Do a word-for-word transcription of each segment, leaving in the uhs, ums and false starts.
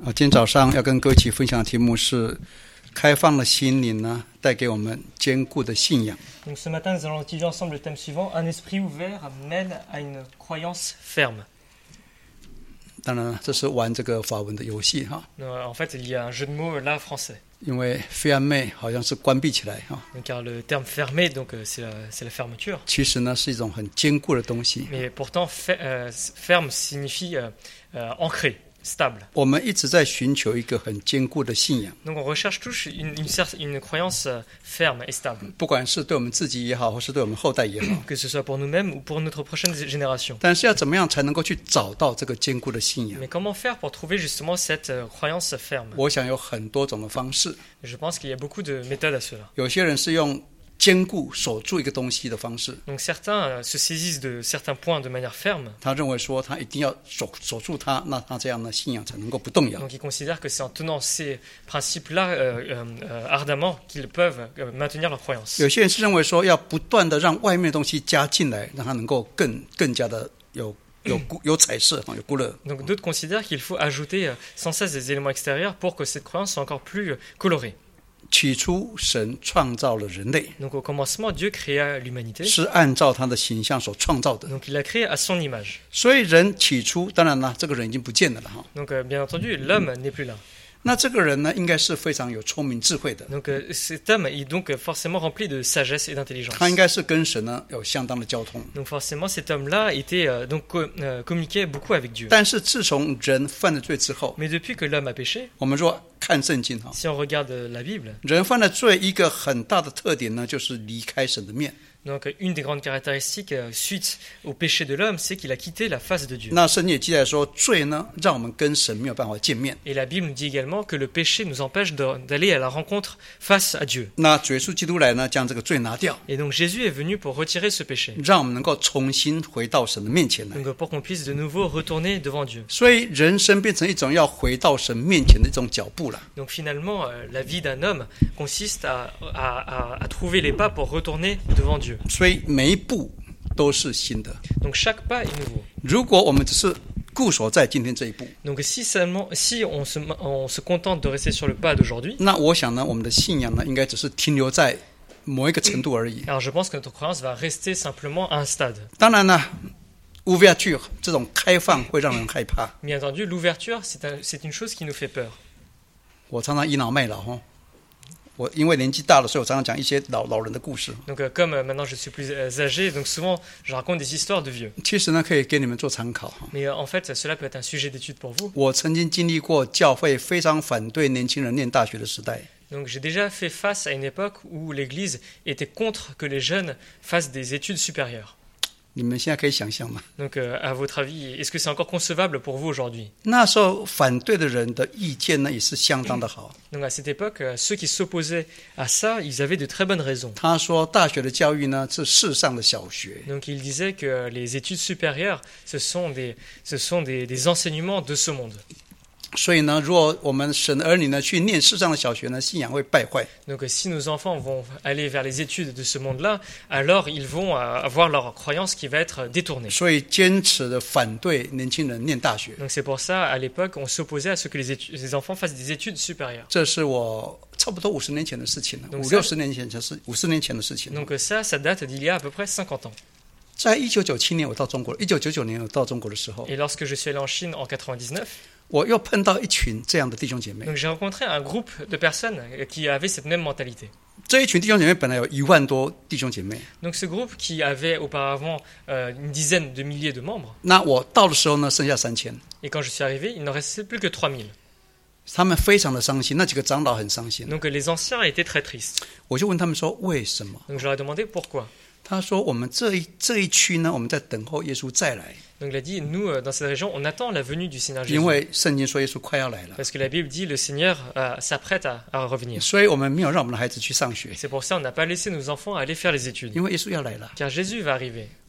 啊，今天早上要跟各位一起分享的题目是开放的心灵呢，带给我们坚固的信仰。 Donc ce matin, nous allons étudier ensemble le thème suivant. Un esprit ouvert mène à une croyance ferme. 当然，这是玩这个法文的游戏哈， Euh, En fait, il y a un jeu de mots là français. 因为 fermé 好像是关闭起来哈， Donc, car le terme fermé, donc euh, c'est la, c'est la fermeture. 其实呢是一种很坚固的东西。 Mais pourtant, fe- euh, ferme signifie euh, euh, ancré, stable. 我们一直在寻求一个很坚固的信仰， Donc on recherche tous une, une, cer- une croyance euh, ferme et stable, 不管是对我们自己也好，或是对我们后代也好。 que ce soit pour nous-mêmes ou pour notre prochaine génération. 但是要怎么样才能够去找到这个坚固的信仰？ Mais comment faire pour trouver justement cette euh, croyance ferme? 我想有很多种的方式。 Je pense qu'il y a beaucoup de méthodes à cela. 有些人是用坚固守住一个东西的方式， Donc certains euh, se saisissent de certains points de manière ferme. 他认为说他一定要守守住它，那他这样的信仰才能够不动摇。 Donc ils considèrent que c'est en tenant ces principes-là euh, euh, euh, ardemment qu'ils peuvent euh, maintenir leur croyance. 有些人是认为说要不断的让外面的东西加进来，让它能够更更加的有有有彩色有估勒。 Donc d'autres considèrent qu'il faut ajouter euh, sans cesse des éléments extérieurs pour que cette croyance soit encore plus euh, colorée. 起初神创造了人类， Donc au commencement, Dieu créa l'humanité. 是按照他的形象所创造的， Donc il l'a créé à son image. 所以人起初当然啦，这个人已经不见了了哈。 Donc euh, bien entendu, l'homme n'est plus là. 那这个人呢，应该是非常有聪明智慧的， Donc euh, cet homme est donc euh, forcément rempli de sagesse et d'intelligence. 他应该是跟神呢有相当的交通。 Donc forcément, cet homme-là était euh, donc co- euh, communiquait beaucoup avec Dieu. 但是自从人犯了罪之后， Mais depuis que l'homme a péché, 我们说看圣经哈， si on regarde euh, la Bible, 人犯了罪一个很大的特点呢，就是离开神的面。 donc euh, une des grandes caractéristiques euh, suite au péché de l'homme, c'est qu'il a quitté la face de Dieu. 那圣经也记载说，罪呢让我们跟神没有办法见面。 Et la Bible nous dit également que le péché nous empêche de- d'aller à la rencontre face à Dieu. 那主耶稣基督来呢，将这个罪拿掉， Et donc Jésus est venu pour retirer ce péché, 让我们能够重新回到神的面前来。 donc euh, pour qu'on puisse de nouveau retourner devant Dieu. 所以人生变成一种要回到神面前的一种脚步了。 Donc finalement, euh, la vie d'un homme consiste à, à, à, à trouver les pas pour retourner devant Dieu. 所以每一步都是新的。 Donc chaque pas est nouveau. 如果我们只是固守在今天这一步， Donc si seulement, si on se, on se contente de rester sur le pas d'aujourd'hui, 那我想呢，我们的信仰呢，应该只是停留在某一个程度而已。 alors je pense que notre croyance va rester simplement à un stade. 当然呢，ouverture 这种开放会让人害怕。 Bien entendu, l'ouverture, c'est un- c'est une chose qui nous fait peur. 我常常倚老卖老哈，我因为年纪大了，所以我常常讲一些老老人的故事。 Donc euh, comme euh, maintenant je suis plus euh, âgé, donc souvent je raconte des histoires de vieux. 其实呢，可以给你们做参考哈。 Mais euh, en fait, cela peut être un sujet d'étude pour vous. 我曾经经历过教会非常反对年轻人念大学的时代。 Donc j'ai déjà fait face à une époque où l'Église était contre que les jeunes fassent des études supérieures. 你们现在可以想象吗？ Donc euh, à votre avis, est-ce que c'est encore concevable pour vous aujourd'hui? 那时候反对的人的意见呢，也是相当的好。 Donc à cette époque, euh, ceux qui s'opposaient à ça, ils avaient de très bonnes raisons. 他说，大学的教育呢是世上的小学， Donc ils disaient que les études supérieures, ce sont des, ce sont des, des enseignements de ce monde. 所以呢，如果我们神的儿女呢去念世上的小学呢，信仰会败坏。 Donc euh, si nos enfants vont aller vers les études de ce monde-là, alors ils vont euh, avoir leur croyance qui va être détournée. 所以坚持的反对年轻人念大学。 Donc c'est pour ça, à l'époque, on s'opposait à ce que les, étu- les enfants fassent des études supérieures. 这是我差不多五十年前的事情了， Donc 五 ça- 六十年前的事，五十年前的事情了。 Donc euh, ça, ça date d'il y a à peu près cinquante ans. 在一九九七年我到中国，一九九九年我到中国的时候， Et lorsque je suis allé en Chine en quatre-vingt-dix-neuf, 我又碰到一群这样的弟兄姐妹。 donc j'ai rencontré un groupe de personnes euh, qui avaient cette même mentalité. 这一群弟兄姐妹本来有一万多弟兄姐妹， Donc ce groupe qui avait auparavant euh, une dizaine de milliers de membres, 那我到的时候呢，剩下三千。 et quand je suis arrivé, il n'en restait plus que trois mille. 他们非常的伤心，那几个长老很伤心。 Donc euh, les anciens étaient très tristes. 我就问他们说为什么？ Donc je leur ai demandé pourquoi. 他说我们这一这一区呢，我们在等候耶稣再来， Donc il a dit, nous, euh, dans cette région, on attend la venue du Seigneur 因 Jésus. 为圣经说耶稣快要来了， Parce que la Bible dit, le Seigneur euh, s'apprête à, à revenir. 所以我们没有让我们的孩子去上学， C'est pour ça qu'on n'a pas laissé nos enfants aller faire les études. 因为耶稣要来了。 Car Jésus va arriver.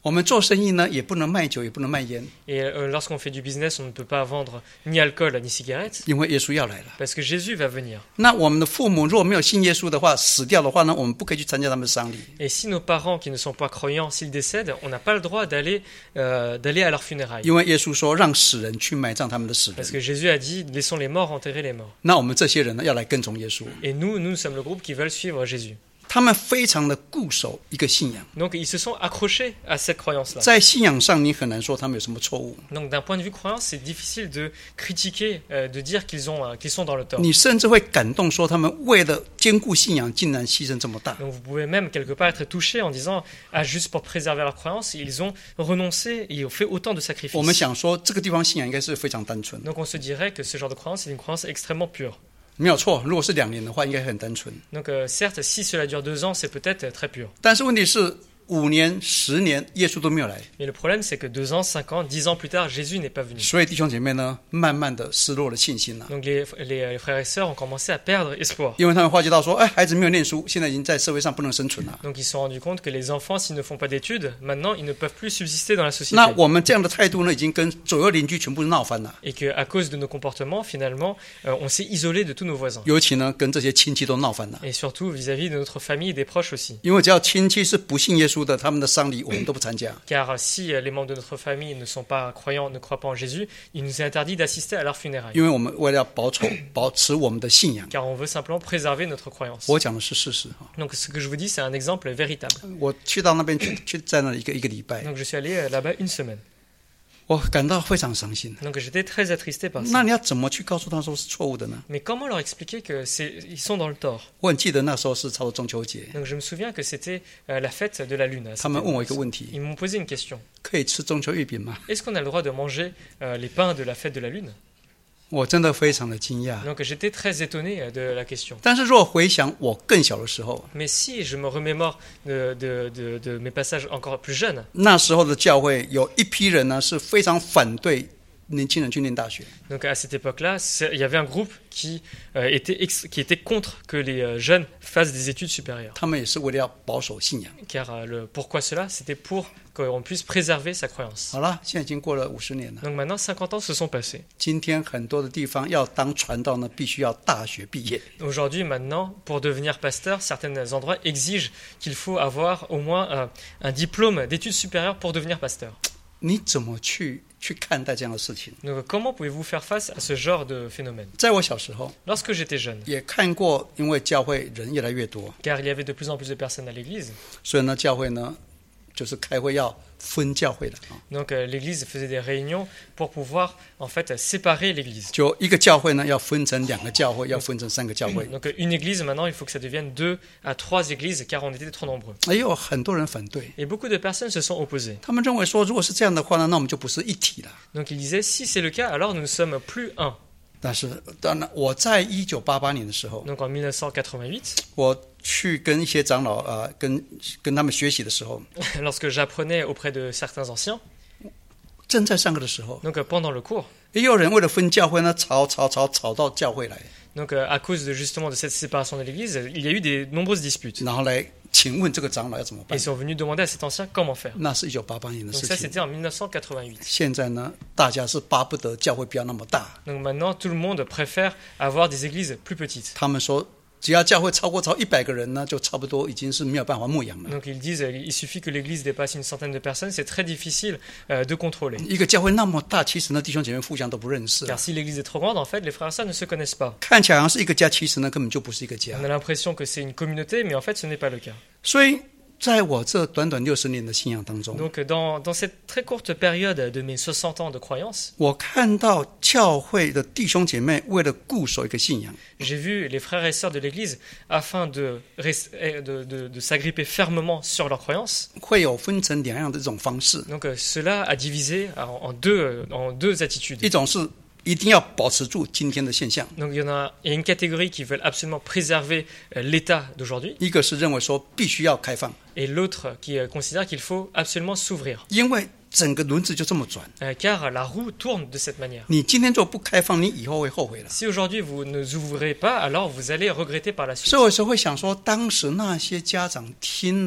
我们做生意呢，也不能卖酒，也不能卖烟， Et euh, lorsqu'on fait du business, on ne peut pas vendre ni alcool ni cigarettes, 因为耶稣要来了。 parce que Jésus va venir. 那我们的父母如果没有信耶稣的话，死掉的话呢，我们不可以去参加他们的丧礼， Et si nos parents qui ne sont pas croyants, s'ils décèdent, on n'a pas le droit d'aller euh, d'aller à leurs funérailles. 因为耶稣说让死人去埋葬他们的死 Parce 人。 que Jésus a dit, laissons les morts enterrer les morts. 那我们这些人呢，要来跟从耶稣， Et nous, nous sommes le groupe qui veulent suivre Jésus. 他们非常的固守一个信仰， Donc ils se sont accrochés à cette croyance-là. 在信仰上你很难说他们有什么错误， Donc d'un point de vue croyance, c'est difficile de critiquer, euh, de dire qu'ils ont, euh, qu'ils sont dans le tort. 你甚至会感动说他们为了兼顾信仰，竟然牺牲这么大。 Donc vous pouvez même quelque part être touché en disant, ah juste pour préserver leur croyance, ils ont renoncé et ont fait autant de 我们 sacrifices. 想说这个地方信仰应该是非常单纯， Donc on se dirait que ce genre de croyance est une croyance extrêmement pure. 没有错。如果是两年的话，应该很单纯。 Donc euh, certes, si cela dure deux ans, c'est peut-être très pur. 但是问题是，五年、十年，耶稣都没有来， Mais le problème, c'est que deux ans, cinq ans, dix ans plus tard, Jésus n'est pas venu. 所以弟兄姐妹呢，慢慢的失落了信心了， Donc les, les, les frères et sœurs ont commencé à perdre espoir. 因为他们发觉到说，哎，孩子没有念书，现在已经在社会上不能生存了。 Donc ils se sont rendus compte que les enfants, s'ils ne font pas d'études, maintenant, ils ne peuvent plus subsister dans la société. 那我们这样的态度呢，已经跟左右邻居全部闹翻了， Et qu'à cause de nos comportements, finalement, euh, on s'est isolé de tous nos voisins. 尤其呢，跟这些亲戚都闹翻了。 Et surtout vis-à-vis de notre famille et des proches aussi. 因为只要亲戚是不信耶稣的，他们的丧礼我们都不参加。 Car si euh, les membres de notre famille ne sont pas croyants, ne croient pas en Jésus, il nous est interdit d'assister à leurs funérailles. 因为我们为了要保守、保持我们的信仰， Car on veut simplement préserver notre croyance. 我讲的是事实哈。 Donc ce que je vous dis, c'est un exemple véritable. 我去到那边去，去在那里一个一个礼拜， Donc je suis allé euh, là-bas une semaine. 我感到非常伤心。 Donc j'étais très attristé par 那 ça. 你要怎么去告诉他说是错误的呢？ Mais comment leur expliquer que c'est, ils sont dans le tort? 我很记得那时候是差不多中秋节， Donc je me souviens que c'était euh, la fête de la lune. 他们问我一个问题： Ils m'ont posé une question. 可以吃中秋月饼吗？ Est-ce qu'on a le droit de manger euh, les pains de la fête de la lune? 我真的非常的惊讶。 Donc j'étais très étonné euh, de la question. 但是如果回想我更小的时候， Mais si je me remémore de, de, de, de mes passages encore plus jeunes, 那时候的教会有一批人呢是非常反对年轻人去念大学， donc à cette époque-là, c'est- il y avait un groupe qui, euh, était, ex- qui était contre que les euh, jeunes fassent des études supérieures. 他们也是为了要保守信仰。 Car euh, le, pourquoi cela? C'était pour qu'on puisse préserver sa croyance. 好了，现在已经过了五十年了。 Donc maintenant, cinquante ans se sont passés. 今天很多的地方要当传道呢，必须要大学毕业。 Aujourd'hui, maintenant, pour devenir pasteur, certains endroits exigent qu'il faut avoir au moins un, un diplôme d'études supérieures pour devenir pasteur. 你怎么去去看待这样的事情？ Donc comment pouvez-vous faire face à ce genre de phénomène? 在我小时候 Lorsque j'étais jeune, 也看过，因为教会人越来越多， car il y avait de plus en plus de personnes à l'église, 所以呢，教会呢就是开会要分教会的啊。 donc euh, l'église faisait des réunions pour pouvoir en fait séparer l'église. 就一个教会呢，要分成两个教会，要分成三个教会。 Donc euh, une église maintenant, il faut que ça devienne deux à trois églises, car on était trop nombreux. 也有很多人反对， Et beaucoup de personnes se sont opposées. 他们认为说，如果是这样的话呢，那我们就不是一体了。 Donc ils disaient, si c'est le cas, alors nous ne sommes plus un. 但是，当然，我在一九八八年的时候， Donc en mille neuf cent quatre-vingt-huit, 我去跟一些长老啊、呃，跟跟他们学习的时候， lorsque j'apprenais auprès de certains anciens, 正在上课的时候， donc euh, pendant le cours, 也有人为了分教会呢，吵吵吵吵到教会来， donc euh, à cause de, justement de cette séparation de l'église, il y a eu des nombreuses disputes. 然后来请问这个长老要怎么 Et 办 ils？sont venus demander à cet ancien comment faire. 那是一九八八年的 Donc 事 ça, 情。 c'était en mille neuf cent quatre-vingt-huit. 现在呢，大家是巴不得教会不要那么大。 Donc maintenant, tout le monde préfère avoir des églises plus petites. 他们说，只要教会超过超一百个人呢，就差不多已经是没有办法牧养了。 Donc ils disent, euh, il suffit que l'église dépasse une centaine de personnes, c'est très difficile euh, de contrôler. 一个教会那么大，其实呢，弟兄姐妹互相都不认识。 Car si l'église est trop grande, en fait, les frères et sœurs ne se connaissent pas. 看起来好像是一个家，其实呢根本就不是一个家 On。a l'impression que c'est une communauté, mais en fait, ce n'est pas le cas. 所以，在我这短短六十年的信仰当中， Donc dans, dans cette très courte période de mes soixante ans de croyance, 我看到教会的弟兄姐妹为了固守一个信仰， j'ai vu les frères et sœurs de l'église, afin de, res- eh, de, de, de s'agripper fermement sur leur croyance, 会有分成两样的这种方式。 donc euh, cela a divisé en, en deux, euh, en deux attitudes. 一种是一定要保持住今天的现象， Donc il y en a, il y a une catégorie qui veulent absolument préserver euh, l'état d'aujourd'hui, 一个是认为说必须要开放， et l'autre qui euh, considère qu'il faut absolument s'ouvrir, 因为整个轮子就这么转。 euh, car la roue tourne de cette manière. 你今天如果不开放，你以后会后悔了。 Si aujourd'hui vous ne ouvrez pas, alors vous allez regretter par la suite. 所以我有时候会想说，当时那些家长听了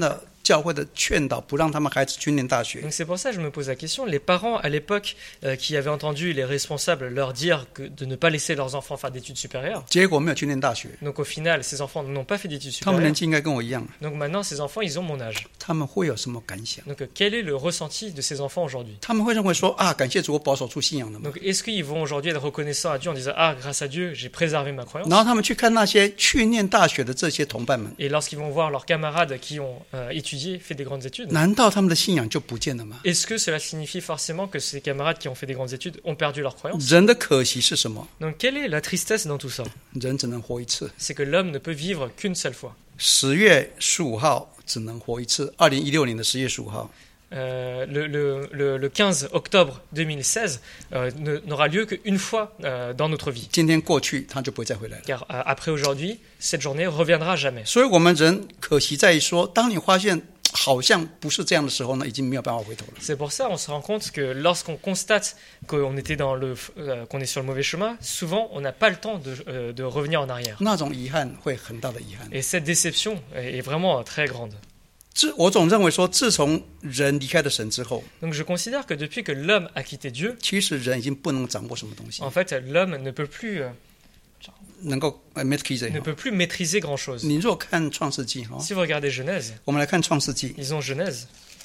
教会的劝导，不让他们孩子去念大学。 Donc c'est pour ça que je me pose la question. Les parents à l'époque euh, qui avaient entendu les responsables leur dire que de ne pas laisser leurs enfants faire d'études supérieures. 结果没有去念大学， Donc au final, ces enfants n'ont pas fait d'études 他们 supérieures. 年纪应该跟我一样， Donc maintenant, ces enfants, ils ont mon âge. 他们会有什么感想？ Donc euh, quel est le ressenti de ces enfants aujourd'hui? 他们会认为说啊，感谢主，我保守出信仰了吗？ Donc est-ce qu'ils vont aujourd'hui être reconnaissants à Dieu en disant ah grâce à Dieu j'ai préservé ma croyance? 然后他们去看那些去念大学的这些同伴们， Et lorsqu'ils vont voir leurs camarades qui ont euh, étudié, fait des grandes études, 难道他们的信仰就不见了吗？ est-ce que cela signifie forcément que ces camarades qui ont fait des grandes études ont perdu leur croyance? 人的可惜是什么？ Donc quelle est la tristesse dans tout ça? 人只能活一次。 C'est que l'homme ne peut vivre qu'une seule fois. 十月十五号只能活一次，二零一六年的十月十五号。 Euh, le, le, le, le quinze octobre deux mille seize euh, ne- n'aura lieu qu'une fois euh, dans notre vie. 今天过去，他就不会再回来了。 Car euh, après aujourd'hui, cette journée reviendra jamais. 所以，我们人可惜在于说，当你发现好像不是这样的时候呢，已经没有办法回头了。 C'est pour ça on se rend compte que lorsqu'on constate qu'on était dans le, euh, qu'on est sur le mauvais chemin, souvent on n'a pas le temps de, euh, de revenir en arrière. 那种遗憾会很大的遗憾。 Et cette déception est est vraiment euh, très grande. 自我总认为说，自从人离开了神之后， Donc je considère que depuis que l'homme a quitté Dieu, 其实人已经不能掌握什么东西， en fait l'homme ne peut plus, euh, 能够呃 maîtriser ne peut plus maîtriser grand chose. 你如果看创世纪哈， Si vous regardez Genèse, 我们来看创世纪， lisons Genèse,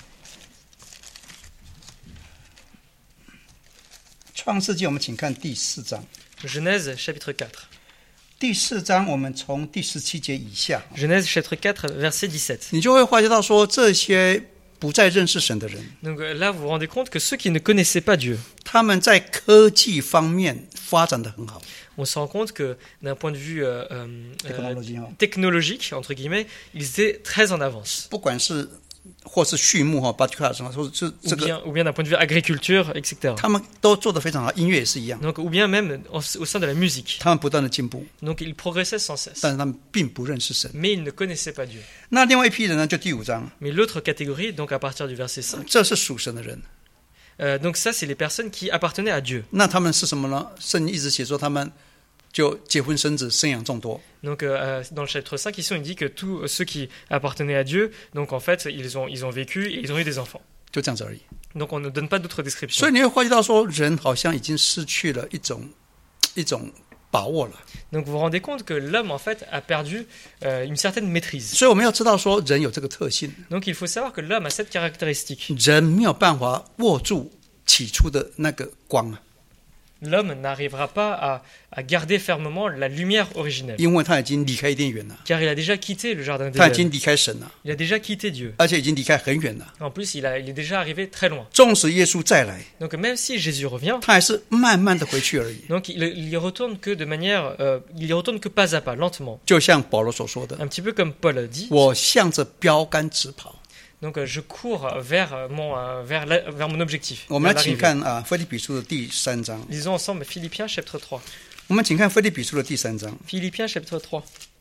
创世纪我们请看第四章。 Genèse chapitre quatre. 第四章我们从第十七节以下， Genèse chapitre quatre, verset dix-sept. 你就会发觉到说，这些不再认识神的人， Donc euh, là, vous vous rendez compte que ceux qui ne connaissaient pas Dieu, 他们在科技方面发展得很好。 on se rend compte que d'un point de vue euh, euh, euh, Technologie, hein. technologique, entre guillemets, ils étaient très en avance. 不管是或是畜牧哈，巴提卡什么，或者是 Ou 这个， bien, ou bien d'un point de vue agriculture, et cetera. 他们都做得非常好。音乐也是一样， Donc, ou bien même au, au sein de la musique. 他们不断的进步， Donc ils progressaient sans cesse. 但是他们并不认识神。 Mais ils ne connaissaient pas Dieu. 那另外一批人呢，就第五章， Mais l'autre catégorie, donc à partir du verset cinq, 这是属神的人。 euh, donc ça, c'est les personnes qui appartenaient à Dieu. 那他们是什么呢？圣经一直写说他们就结婚生子，生养众多。 Donc euh, dans le chapitre cinq, ici, on dit que tous ceux qui appartenaient à Dieu, donc en fait, ils ont, ils ont vécu et ils ont eu des enfants. 就这样子而已。 Donc on ne donne pas d'autres 所 descriptions. 以你会发觉到说，人好像已经失去了一种一种把握了。 Donc vous vous rendez compte que l'homme, en fait, a perdu euh, une certaine maîtrise. 所以我们要知道说，人有这个特性， Donc il faut savoir que l'homme a cette caractéristique. 人没有办法握住起初的那个光啊， L'homme n'arrivera pas à, à garder fermement la lumière originelle. 因为他已经离开伊甸园了， Car il a déjà quitté le jardin 他已经 d'Éden. 离开神了， Il a déjà quitté Dieu. 而且已经离开很远了。 En plus, il, a, il est déjà arrivé très loin. 纵使耶稣再来， Donc même si Jésus revient, 他还是慢慢的回去而已。 donc il, il y retourne que de manière, euh, il y retourne que pas à pas, lentement. 就像保罗所说的 Un petit peu comme Paul a dit. 我向着标杆直跑。 Donc euh, je cours vers mon, euh, vers, la- vers mon objectif. 我们 vers 来请 l'arrivée. 看啊，腓立比书的第三章。 Lisons ensemble Philippiens chapitre trois. 我们请看腓立比书的第三章。 Philippiens chapitre trois.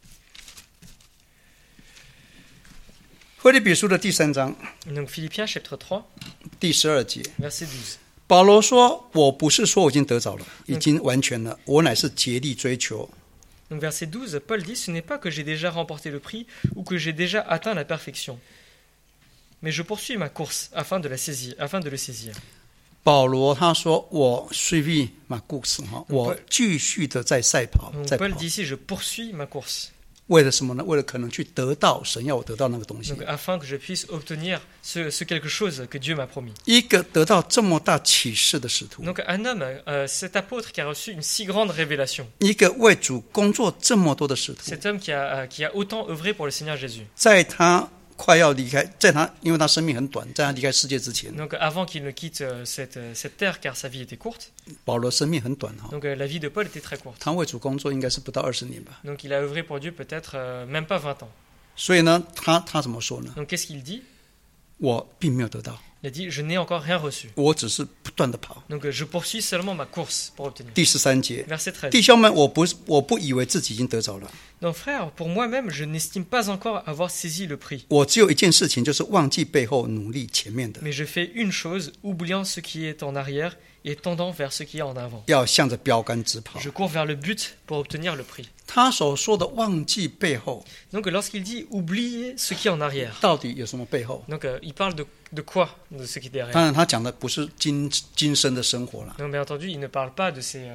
腓立比书的第三章 Donc Philippiens chapitre trois, 第十二节， verset douze. 保罗说：“我不是说我已经得着了，已经完全了，我乃是竭力追求。 Donc verset douze, Paul dit, ce n'est pas que j'ai déjà remporté le prix ou que j'ai déjà atteint la perfection. Mais je poursuis ma course afin de la saisir, afin de le saisir. ” 保罗他说：“我虽为马故事哈，我继续的在赛跑， Donc 在跑 Paul dit ici, je poursuis ma course. 为了什么呢？为了可能去得到神要我得到那个东西。 Donc afin que je puisse obtenir ce, ce quelque chose que Dieu m'a promis. 一个得到这么大启示的使徒， Donc un homme, euh, cet apôtre qui a reçu une si grande révélation, 一个为主工作这么多的使徒， cet homme qui a, euh, qui a autant œuvré pour le Seigneur Jésus. 在他快要离开，在他因为他生命很短，在他离开世界之前， Donc avant qu'il ne quitte euh, cette, euh, cette terre, car sa vie était courte, 保罗生命很短哈， donc euh, la vie de Paul était très courte. 他为主工作应该是不到二十年吧。 Donc il a œuvré pour Dieu peut-être euh, même pas vingt ans. 所以呢，他他怎么说呢？ Donc qu'est-ce qu'il dit? 我并没有得到， Il a dit, je n'ai encore rien reçu. 我只是不断的跑。 Donc euh, je poursuis seulement ma course pour obtenir. 第十三节， Verset treize. 弟兄们，我不我不以为自己已经得着了， Donc frère, pour moi-même, je n'estime pas encore avoir saisi le prix. 我只有一件事情，就是忘记背后，努力前面的， Mais je fais une chose, oubliant ce qui est en arrière et tendant vers ce qui est en avant. 要向着标杆直跑。 Je cours vers le but pour obtenir le prix. 他所说的忘记背后， Donc lorsqu'il dit oublier ce qui est en arrière, 到底有什么背后？ donc euh, il parle de, de quoi, de ce qui est derrière. 当然，他讲的不是今今生的生活了， Donc bien entendu, il ne parle pas de ses, euh,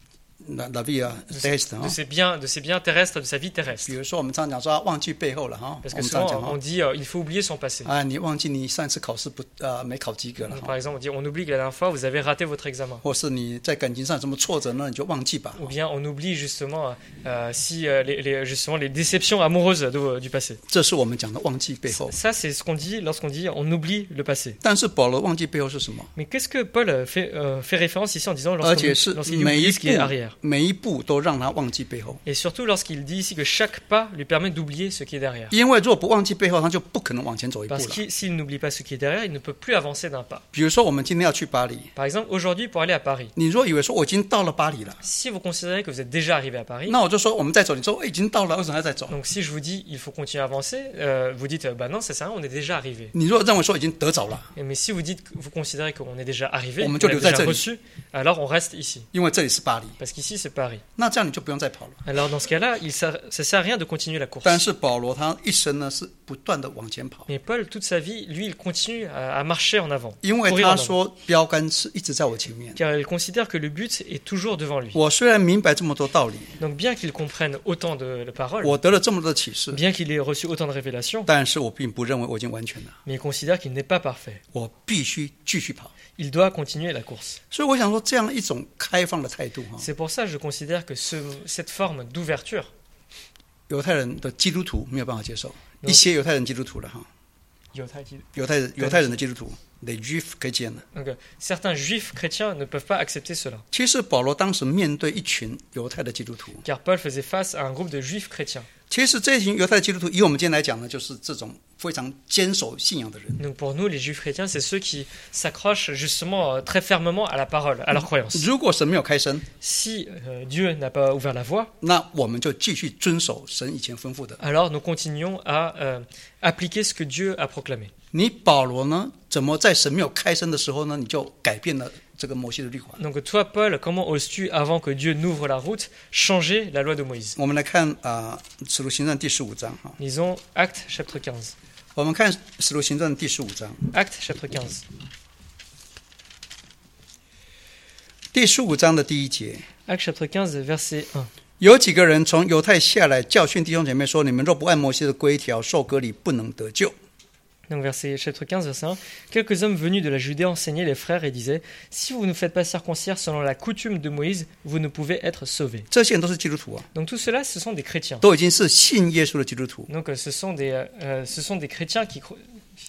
la la vie啊 de, ，terrestre ses, 啊 de。ses biens, de ses biens terrestres, de sa vie terrestre. 比如说，我们常讲说忘记背后了哈， Parce 我 que 们常 souvent 讲 on 哈， dit euh, il faut oublier son passé. 啊，你忘记你上一次考试不啊没考及格了 Donc, 哈 par，exemple, on dit on oublie que la dernière fois vous avez raté votre examen. 或是你在感情上有什么挫折呢，你就忘记吧。 Ou bien on oublie justement euh, si euh, les, les, justement les déceptions amoureuses de- du passé. 这是我们讲的忘记背后。 Ça, c'est ce qu'on dit lorsqu'on dit on oublie le passé. 但是保罗忘记背后是什么？ Mais qu'est-ce que Paul euh, fait, euh, fait référence ici en disant 而 lorsqu'on 且是 lorsqu'il 每 oublie 一 ce qui est 步 arrière? 每一步都让他忘记背后。 Et surtout lorsqu'il dit ici que chaque pas lui permet d'oublier ce qui est derrière. 因为如果不忘记背后，他就不可能往前走一步 Parce 了。 que s'il n'oublie pas ce qui est derrière, il ne peut plus avancer d'un pas. 比如说，我们今天要去巴黎， Par exemple, aujourd'hui, pour aller à Paris, 你如果以为说我已经到了巴黎了， si vous considérez que vous êtes déjà arrivé à Paris, 那我就说我们再走。你说我已经到了，为什么还在走？ donc si je vous dis il faut continuer à avancer, euh, vous dites euh, bah non, ça sert à rien, on est déjà arrivé. 你如果认为说已经得着了， Et Mais si vous dites que vous considérez qu'on est déjà arrivé, On qu'on me a dit, "在这里." déjà reçu, alors on reste ici. 因为这里是巴黎， Parce qu'ici, c'est Paris. 那这样你就不用再跑了。 Alors dans ce cas-là, il sert- ça sert à rien de continuer la course. 但是保罗他一生呢是不断的往前跑， Mais Paul, toute sa vie, lui, il continue à, à marcher en avant. 因为 courir en 他 avant. 说标杆是一直在我前面。 Car il considère que le but est toujours devant lui. 我虽然明白这么多道理， Donc bien qu'il comprenne autant de, de paroles, 我得了这么多的启示， bien qu'il ait reçu autant de révélations, 但是我并不认为我已经完全了， mais il considère qu'il n'est pas parfait. 我必须继续跑。 Il doit continuer la course. 所以我想说，这样一种开放的态度哈， C'est pour ça que je considère que ce, cette forme d'ouverture, 犹太人的基督徒没有办法接受， No. 一些犹太人基督徒了哈， donc, 犹太人犹太人的基督徒 ，les Juifs chrétiens 呢。 euh, certains juifs chrétiens ne peuvent pas accepter cela. 其实保罗当时面对一群犹太的基督徒， Car Paul faisait face à un groupe de juifs chrétiens. 其实这群犹太的基督徒，以我们今天来讲呢，就是这种非常坚守信仰的人。 Donc pour nous, les juifs chrétiens, c'est ceux qui s'accrochent justement euh, très fermement à la parole, à leur croyance. 如果神没有开声， Si euh, Dieu n'a pas ouvert la voie, 那我们就继续遵守神以前吩咐的。 alors nous continuons à euh, appliquer ce que Dieu a proclamé. 你保罗呢，怎么在神没有开声的时候呢，你就改变了这个摩西的律法？ Donc toi, Paul, comment oses-tu, avant que Dieu n'ouvre la route, changer la loi de Moïse? 我们来看啊，《使徒行传》第十五章哈， Lisons Actes chapitre quinze. 我们看《使徒行传》第十五章， Actes chapitre quinze. 第十五章的第一节。 Actes chapitre quinze, verset un. 有几个人从犹太下来，教训弟兄姐妹说：“你们若不按摩西的规条受割礼，不能得救。” Donc verset, chapitre quinze, verset un. Quelques hommes venus de la Judée enseignaient les frères et disaient, si vous ne faites pas circoncire selon la coutume de Moïse, vous ne pouvez être sauvés. 这些人都是基督徒啊， Donc tout cela, ce sont des chrétiens. 都已经是信耶稣的基督徒。 Donc euh, ce sont des, euh, ce sont des chrétiens qui croient.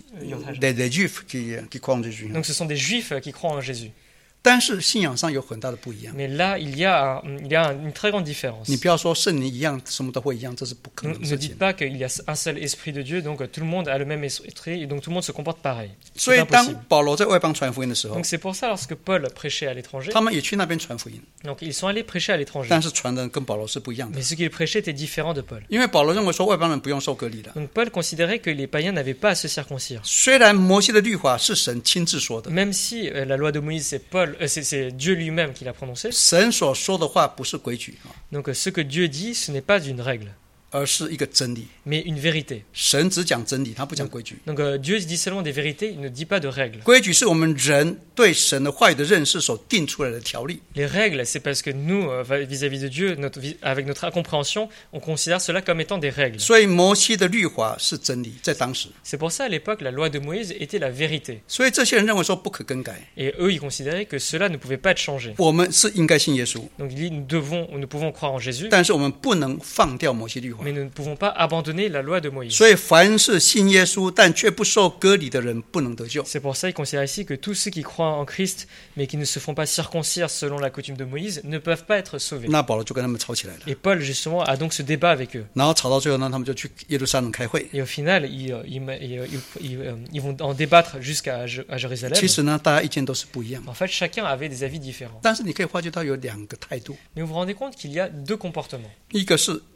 Les les Juifs qui qui croient en Jésus. Donc ce sont des juifs euh, qui croient en Jésus. 但是信仰上有很大的不一样。 Mais là, il y a, un- il y a un- une très grande différence. 你不要说圣灵一样，什么都会一样，这是不可 Ne, 能的 ne 事 dites 情。 pas qu'il y a un seul esprit de Dieu, donc euh, tout le monde a le même esprit, et donc tout le monde se comporte pareil. 所 C'est 以当 impossible. 保罗在外邦传福音的时候， Donc c'est pour ça, lorsque Paul prêchait à l'étranger, 他们也去那边传福音， donc ils sont allés prêcher à l'étranger. 但是传的人跟保罗是不一样的， Mais ce qu'il prêchait était différent de Paul. 因为保罗认为说外邦人不用受割礼的。 Donc Paul considérait que les païens n'avaient pas à se circoncire. 虽然摩西的律法是神亲自说的， Même si euh, la loi de Moïse, c'est Paul, euh, c'est, c'est Dieu lui-même qui l'a prononcée. 神所说的话不是规矩啊， Donc euh, ce que Dieu dit, ce n'est pas une règle, 而是一个真理。 mais une vérité. 神只讲真理，他不讲规矩。 Donc euh, Dieu dit seulement des vérités, il ne dit pas de règles. 规矩是我们人对神的话语的认识所定出来的条例。 Les règles, c'est parce que nous, euh, vis-à-vis de Dieu, notre, vis- avec notre incompréhension, on considère cela comme étant des règles. 所以摩西的律法是真理，在当时。 C'est pour ça, à l'époque, la loi de Moïse était la vérité. 所以这些人认为说不可更改， Et eux, ils considéraient que cela ne pouvait pas être changé. 我们是应该信耶稣， Donc il dit, nous devons, nous pouvons croire en Jésus, 但是我们不能放掉摩西律法。 mais nous ne pouvons pas abandonner la loi de Moïse. 所以凡是信耶稣但却不受割礼的人，不能得救。 C'est pour ça qu'il considère ici que tous ceux qui croient en Christ, mais qui ne se font pas circoncire selon la coutume de Moïse, ne peuvent pas être sauvés. 那保罗就跟他们吵起来了， Et Paul, justement, a donc ce débat avec eux. 然后吵到最后呢，他们就去耶路撒冷开会。 Et au final, ils, ils, ils, ils, ils, ils vont en débattre jusqu'à J- à Jérusalem. 其实呢，大家意见都是不一样， En fait, chacun avait des avis différents. 但是你可以发觉到有两个态度， Mais vous vous rendez compte qu'il y a deux comportements. 一个是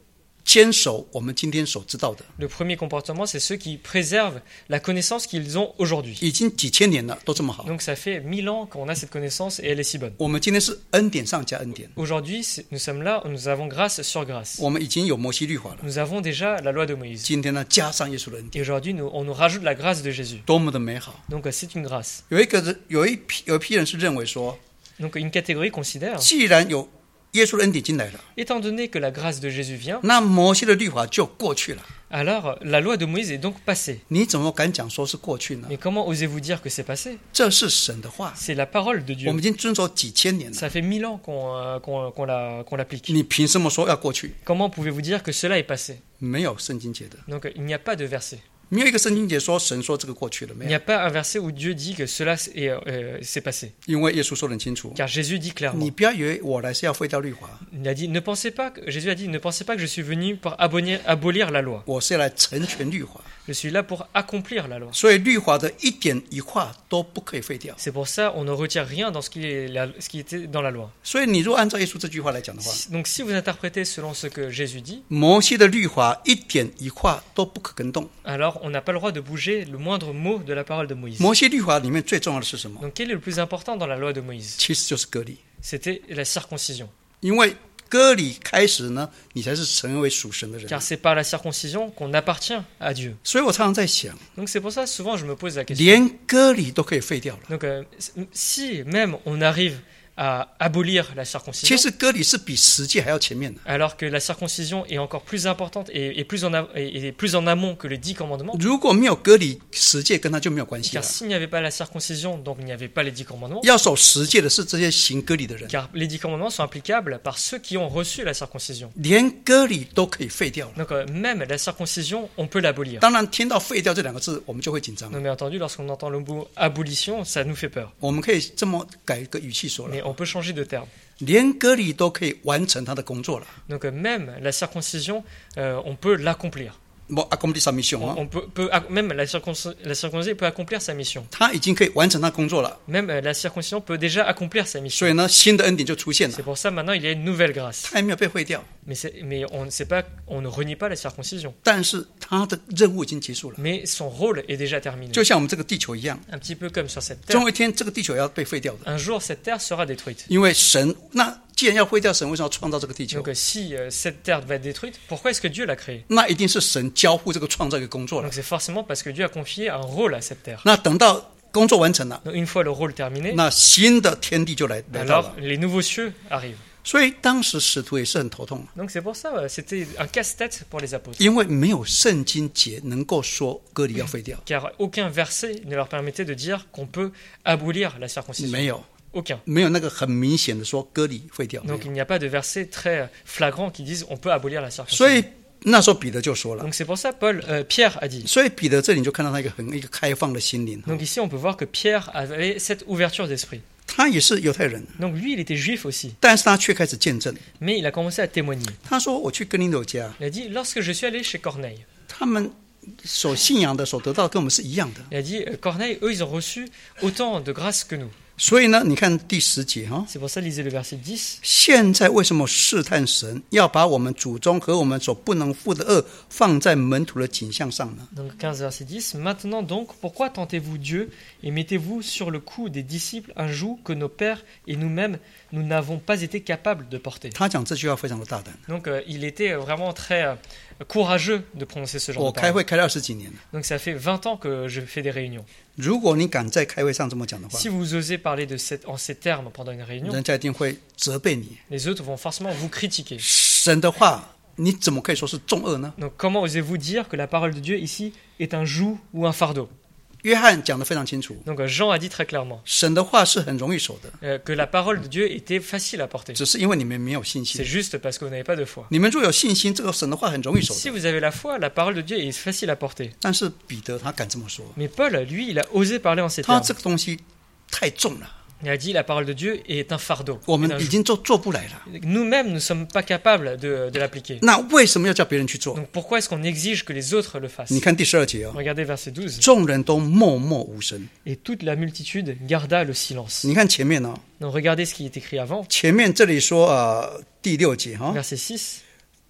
坚守我们今天所知道的， Le premier comportement, c'est ceux qui préservent la connaissance qu'ils ont aujourd'hui. 已经几千年了，都这么好。 Donc ça fait mille ans qu'on a cette connaissance et elle est si bonne. 我们今天是恩典上加恩典， Aujourd'hui, c'est- nous sommes là, nous avons grâce sur grâce. 我们已经有摩西律法了， Nous avons déjà la loi de Moïse. 今天呢加上耶稣的恩典， Et aujourd'hui, nous, on nous rajoute la grâce de Jésus. 多么的美好！ Donc euh, c'est une grâce. 有一个人，有一批有一批人是认为说， Donc une catégorie considère, 既然有耶稣的恩典进来了， étant donné que la grâce de Jésus vient, 那摩西的律法就过去了。 alors la loi de Moïse est donc passée. 你怎么敢讲说是过去呢？ Mais comment osez-vous dire que c'est passé? 这是神的话， C'est la parole de 我 Dieu. 们已经遵守几千年了， Ça fait mille ans qu'on euh, qu'on- qu'on la- qu'on l'applique. 你凭什么说要过去？ Comment pouvez-vous dire que cela est passé? 没有圣经节的， Donc euh, il n'y a pas de verset. 没有一个圣经节说神说这个过去了，没 Il n'y 有， a pas un verset où Dieu dit que cela est, euh, s'est passé. 因为耶稣说得很清楚， Car Jésus dit 你 clairement. 不要以为我来是要废掉律法， Il a dit, ne pensez pas que, Jésus a dit, ne pensez pas que je suis venu pour abolir, abolir la loi. 我是要来成全律法， Je suis là pour accomplir la loi. 所以律法的一点一画都不可以废掉。 C'est pour ça on ne retire rien dans ce qui, est la- ce qui était dans la loi. 所以你如果按照耶稣这句话来讲的话， Donc si vous interprétez selon ce que Jésus dit, 摩西的律法一点一画都不可更动。 alors on n'a pas le droit de bouger le moindre mot de la parole de Moïse. 摩西律法里面最重要的是什么？ Donc quel est le plus important dans la loi de Moïse? 其实就是割礼， C'était la circoncision. 因为割礼开始呢，你才是成为属神的人。 Car c'est par la circoncision qu'on appartient à Dieu. 所以我常常在想， Donc c'est pour ça souvent je me pose la question. 连割礼都可以废掉了。 Donc euh, si même on arrive à abolir la 其 circoncision, 实割礼是比十诫还要前面的。 alors que la circoncision est encore plus importante et, et plus, en a- et, et plus en amont que les dix commandements, 如果没有割礼，十诫跟他就没有关系 car 了。 s'il n'y avait pas la circoncision, donc il n'y avait pas les dix commandements, 要守十诫的是这些行割礼的人， car les dix commandements sont applicables par ceux qui ont reçu la circoncision. 连割礼都可以废掉了。 Donc euh, même la circoncision, on peut l'abolir. 当然，听到废掉这两个字，我们就会紧张了。 Donc, bien entendu, lorsqu'on entend le mot abolition, ça nous fait peur. 我们可以这么改一个语气说 Mais 了： on peut changer de terme. 连割礼都可以完成他的工作了。 Donc euh, même la circoncision, euh, on peut l'accomplir. 我 accompli sa mission 啊 On, on peut, peut ac- même la, circonci- la circoncision peut accomplir sa mission. 他已经可以完成他工作了， Même euh, la circoncision peut déjà accomplir sa mission. 所以呢，新的恩典就出现了 C'est，pour ça maintenant il y a une nouvelle grâce. 他还没有被废掉， Mais, c'est- mais on ne sait pas, on ne renie pas la circoncision. 但是他的任务已经结束了， Mais son rôle est déjà terminé. 就像我们这个地球一样， Un petit peu comme sur cette 总 terre. 有一天这个地球要被废掉的， Un jour cette terre sera détruite. 因为神那既然要废掉，神为什么要创造这个地球 Donc？euh, si euh, cette terre va être détruite, pourquoi est-ce que Dieu l'a créée? 那一定是神交付这个创造一个工作了 Donc。c'est forcément parce que Dieu a confié un rôle à cette terre. 那等到工作完成了， Donc une fois le rôle terminé, 那新的天地就来来到 alors 了。 les nouveaux cieux arrivent. 所以当时使徒也是很头痛， Donc c'est pour ça, euh, c'était un casse-tête pour les apôtres. 因为没有圣经节能够说割礼要废掉， Car aucun verset ne leur permettait de dire qu'on peut abolir la 没 circoncision. 有 Aucun. 没有那个很明显的说割礼废掉。没 Donc 有 il n'y a pas de verset très flagrant qui disent on peut abolir la 所 circoncision. 以那时候彼得就说了， Donc c'est pour ça Paul, euh, Pierre a dit. 所以彼得这里你就看到他一个很一个开放的心灵， Donc ici on peut voir que Pierre avait cette ouverture d'esprit. 他也是犹太人， Donc lui il était juif aussi, 但是他却开始见证。 mais il a commencé à témoigner. 他说：“我去哥林流家， Il a dit lorsque je suis allé chez Corneille, 他们所信仰的、所得到的跟我们是一样的。 il a dit euh, Corneille, eux ils ont reçu autant de grâce que nous. 所以呢，你看第十节哈， C'est pour ça lisez le verset dix. 现在为什么试探神，要把我们祖宗和我们所不能负的恶放在门徒的景象上呢？ Donc quinze verset dix. Maintenant donc, pourquoi tentez-vous Dieu et mettez-vous sur le cou des disciples un joug que nos pères et nous-mêmes, nous n'avons pas été capables de porter. 他讲这句话非常的大胆。 Donc euh, il était vraiment très euh, courageux de prononcer ce genre 我 de 开 parole. 会开了二十几年了， Donc ça fait vingt ans que je fais des réunions. 如果你敢在开会上这么讲的话， Si vous osez parler de cette, en ces termes pendant une réunion, 人家一定会责备你。 les autres vont forcément vous critiquer. 神的话，你怎么可以说是重恶呢？ Donc comment osez-vous dire que la parole de Dieu ici est un joug ou un fardeau? 约翰讲得非常清楚， Donc euh, Jean a dit très clairement 神的话是很容易守的， euh, que la parole de Dieu était facile à porter. 只是因为你们没有信 C'est 心。 juste parce que vous n'avez pas de foi. 你们若有信心，这个神的话很容易守 Si 的。 vous avez la foi, la parole de Dieu est facile à porter. 但是彼得他敢这么说， Mais Paul, lui, il a osé parler en ces 他 termes. 这个东西太重了， Il a dit la parole de Dieu est un fardeau. 我们 est un 已 joug. 经做做不来了。 Nous-mêmes, nous ne sommes pas capables de, de l'appliquer. 那为什么要叫别人去做？ Donc pourquoi est-ce qu'on exige que les autres le fassent? 你看第十二节哦， Regardez verset douze. 众人都默默无声。 Et toute la multitude garda le silence. 你看前面哦， Donc regardez ce qui est écrit avant. 前面这里说呃第六节哈、哦， Verset six.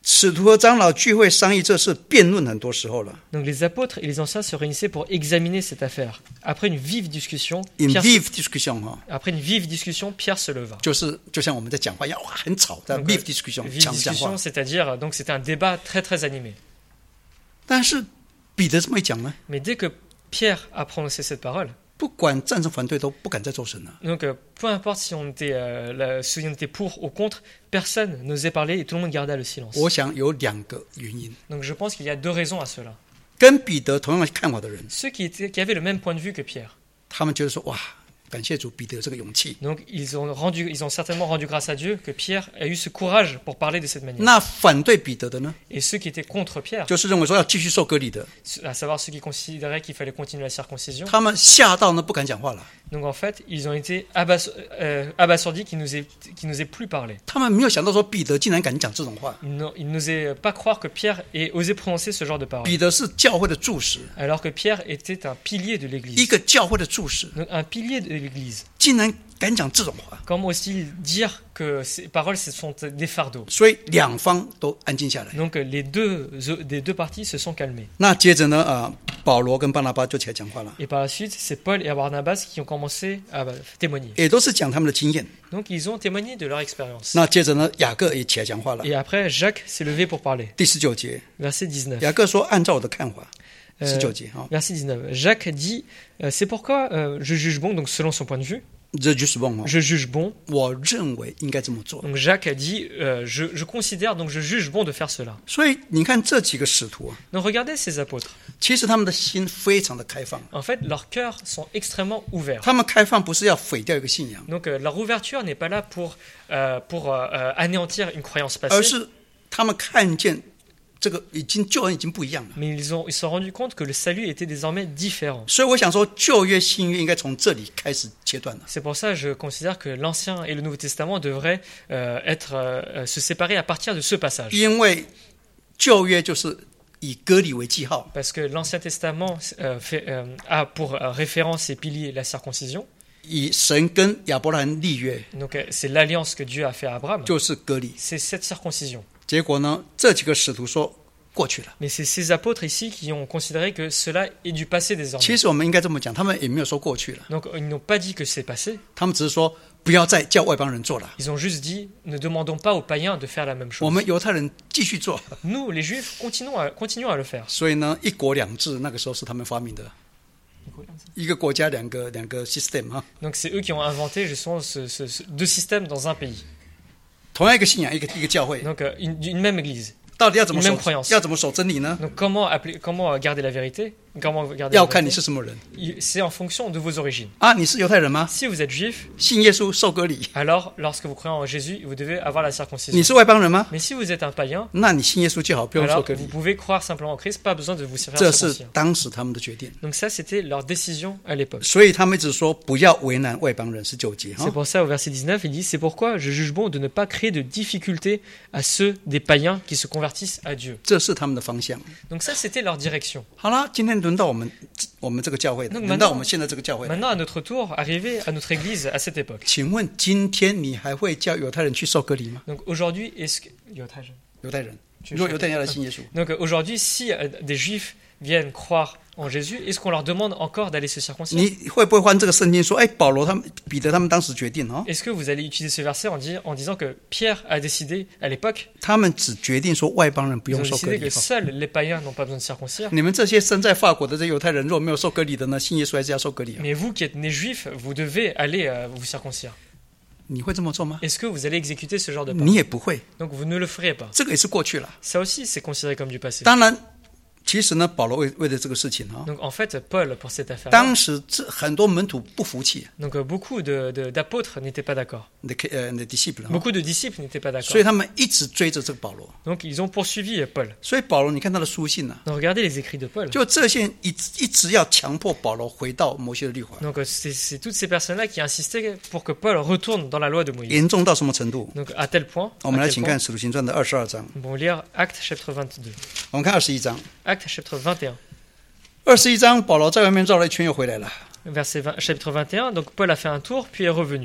使徒和长老聚会商议这事，辩论很多时候了。 Donc les apôtres et les anciens se réunissaient pour examiner cette affaire. Après une vive discussion, In Pierre, vive discussion 哈， après une vive discussion, Pierre se leva. 就是就像我们在讲话一样，哇，很吵，在 Donc, vive euh, discussion vive 抢着讲话 discussion,。c'est-à-dire donc c'était un débat très très animé. 但是彼得这么一讲呢， Mais dès que Pierre a prononcé cette parole, 不管赞成反对都不敢再做神了。 donc euh, peu importe si on était, euh, la- si on était pour ou contre, personne n'osait parler et tout le monde garda le silence. 我想有两个原因， Donc je pense qu'il y a deux raisons à cela. 跟彼得同样看法的人， Ceux qui, étaient, qui avaient le même point de vue que Pierre. 他们觉得说，哇，感谢主，彼得有这个勇气。 Donc ils ont, rendu, ils ont certainement rendu grâce à Dieu que Pierre a eu ce courage pour parler de cette manière. 那反对彼得的呢， Et ceux qui étaient contre Pierre, 就是认为说要继续受割礼的， à savoir ceux qui considéraient qu'il fallait continuer la circoncision, 他们吓到呢不敢讲话了， donc en fait ils ont été abass- euh, abasourdis qui nous aient, qui nous aient plus parlé. 他们没有想到说彼得竟然敢讲这种话。 Ils n'o- ils n'osaient pas croire que Pierre ait osé prononcer ce genre de paroles. 彼得是教会的柱石， Alors que Pierre était un pilier de 一 l'Église. 个教会的柱石， Donc un pilier de l'Église. 竟然敢讲这种话， Comment aussi dire que ces paroles ce sont des fardeaux? 所以两方都安静下来。 Donc les deux, des deux parties se sont calmées. 那接着呢，啊、保罗跟巴拿巴就起来讲话了， Et par la suite, c'est Paul et Barnabas qui ont commencé à bah, témoigner. 也都是讲他们的经验。 Donc ils ont témoigné de leur expérience. 那接着呢，雅各也起来讲话了。 Et après, Jacques s'est levé pour parler. 第十九节， Verset dix-neuf. 雅各说：“按照我的看法， Euh, 十九节哈， verset dix-neuf. Jacques dit euh, c'est pourquoi euh, je juge bon, donc selon son point de vue, 这就是bon哦， je juge bon. 我认为应该这么做。 Donc Jacques a dit euh, je, je considère, donc je juge bon de faire cela. 所以你看这几个使徒啊， Donc regardez ces apôtres. 其实他们的心非常的开放。 En fait, leurs cœurs sont extrêmement ouverts. 他们开放不是要毁掉一个信仰， Donc euh, leur ouverture n'est pas là pour, euh, pour euh, euh, anéantir une croyance 而 passée, 是他们看见这个已经救恩已经不一样了。 mais ils ont, ils se sont rendus compte que le salut était désormais différent. 所以我想说，旧约新约应该从这里开始切断了。 C'est pour ça que je considère que l'Ancien et le Nouveau Testament devraient euh, être, euh, se séparer à partir de ce passage. 因为旧约就是以割礼为记号， Parce que l'Ancien Testament euh, fait, euh, a pour euh, référence et pilier la circoncision. 以神跟亚伯拉罕立约 Donc euh, c'est l'alliance que Dieu a fait à Abraham. 就是割礼。 C'est cette circoncision. 结果呢，这几个使徒说过去了。 Mais c'est ces apôtres ici qui ont considéré que cela est du passé désormais. 其实我们应该这么讲，他们也没有说过去了， Donc ils n'ont pas dit que c'est passé. 他们只是说不要再叫外邦人做了， Ils ont juste dit ne demandons pas aux païens de faire la même 我 chose. 们犹太人继续做。 Nous, les Juifs, continuons à, continuons à le faire. 所以呢，一国两制那个时候是他们发明的，一个国家两个两个 system 哈， Donc c'est eux qui ont inventé justement ce, ce- ce- deux systèmes dans un pays. 同样一个信仰，一个一个教会， Donc euh, une, une même église. 到底要怎么 Une même 守 croyance. 要怎么守真理呢？ Donc comment, appeler, comment garder la vérité? Comment garder 要 la 看你 vérité? 是什么人 C'est en fonction de vos origines. 啊！你是犹太人吗？ Si vous êtes juif, 信耶稣受割礼。 alors lorsque vous croyez en Jésus, vous devez avoir la circoncision. 你是外邦人吗？ Mais si vous êtes un païen, 那你信耶稣就好，不用受 alors 割 vous 礼。 pouvez croire simplement en Christ, pas besoin de vous faire 这是 circoncire. 当时他们的决定， Donc ça, c'était leur décision à l'époque. 所以他们一直说不要为难外邦人。十九节哈 C'est，pour ça, au verset dix-neuf, il dit « C'est pourquoi je juge bon de ne pas créer de difficultés à ceux des païens qui se convertissent à Dieu. 这是他们的方向。” Donc ça, c'était leur direction. 好了，今天轮到我们我们这个教会了， 那轮到我们现在这个教会了。 Maintenant, à notre tour, arrivé à notre église à cette époque. 请问今天你还会叫犹太人去受割礼吗？ Donc aujourd'hui, est-ce que... 犹太人， 去如果犹太人要来信耶稣， Donc aujourd'hui, si euh, des juifs viennent croire en Jésus, est-ce qu'on leur demande encore d'aller se circoncire? 你会不会翻这个圣经说，哎，保罗他们、彼得他们当时决定哦， Est-ce que vous allez utiliser ce verset en, dire- en disant que Pierre a décidé à l'époque, 他们只决定说外邦人不 ils 用 ont 受割 décidé 礼 que 哈。 seuls les païens n'ont pas besoin de circoncire. 你们这些生在法国的这犹太人，如果没有受割礼的呢，信耶稣还是要受割礼啊？ Mais vous qui êtes nés juifs, vous devez aller euh, vous circoncire. 你会这么做吗？ Est-ce que vous allez exécuter ce genre de 你 parole? 也不会， Donc vous ne le ferez pas. 这个也是过去了。 Ça aussi, c'est considéré comme du passé. 当然，其实呢，保罗为为了这个事情啊， Donc en fait, Paul, pour cette affaire, 当时这很多门徒不服气 donc euh, beaucoup de- de- d'apôtres n'étaient pas d'accord. ，the 呃 the disciple 啊， Beaucoup de disciples n'étaient pas 所以 d'accord. 他们一直追着这个保罗。 Donc ils ont poursuivi Paul. 所以保罗，你看他的书信啊， Donc regardez les écrits de Paul. 就这些一直一直要强迫保罗回到摩西的律法， Donc euh, c'est c'est toutes ces personnes-là qui insistaient pour que Paul retourne dans la loi de Moïse. 严重到什么程度？ Donc à tel point, 我们 à 来 tel 请 point, 看《使徒行传》的二十二章， on va lire Actes chapitre vingt-deux. 我们看二十一章。 Actes chapitre vingt et un. 二十一章，保罗在外面绕了一圈又回来了。 Verset vingt, chapitre vingt et un, donc Paul a fait un tour, puis est revenu.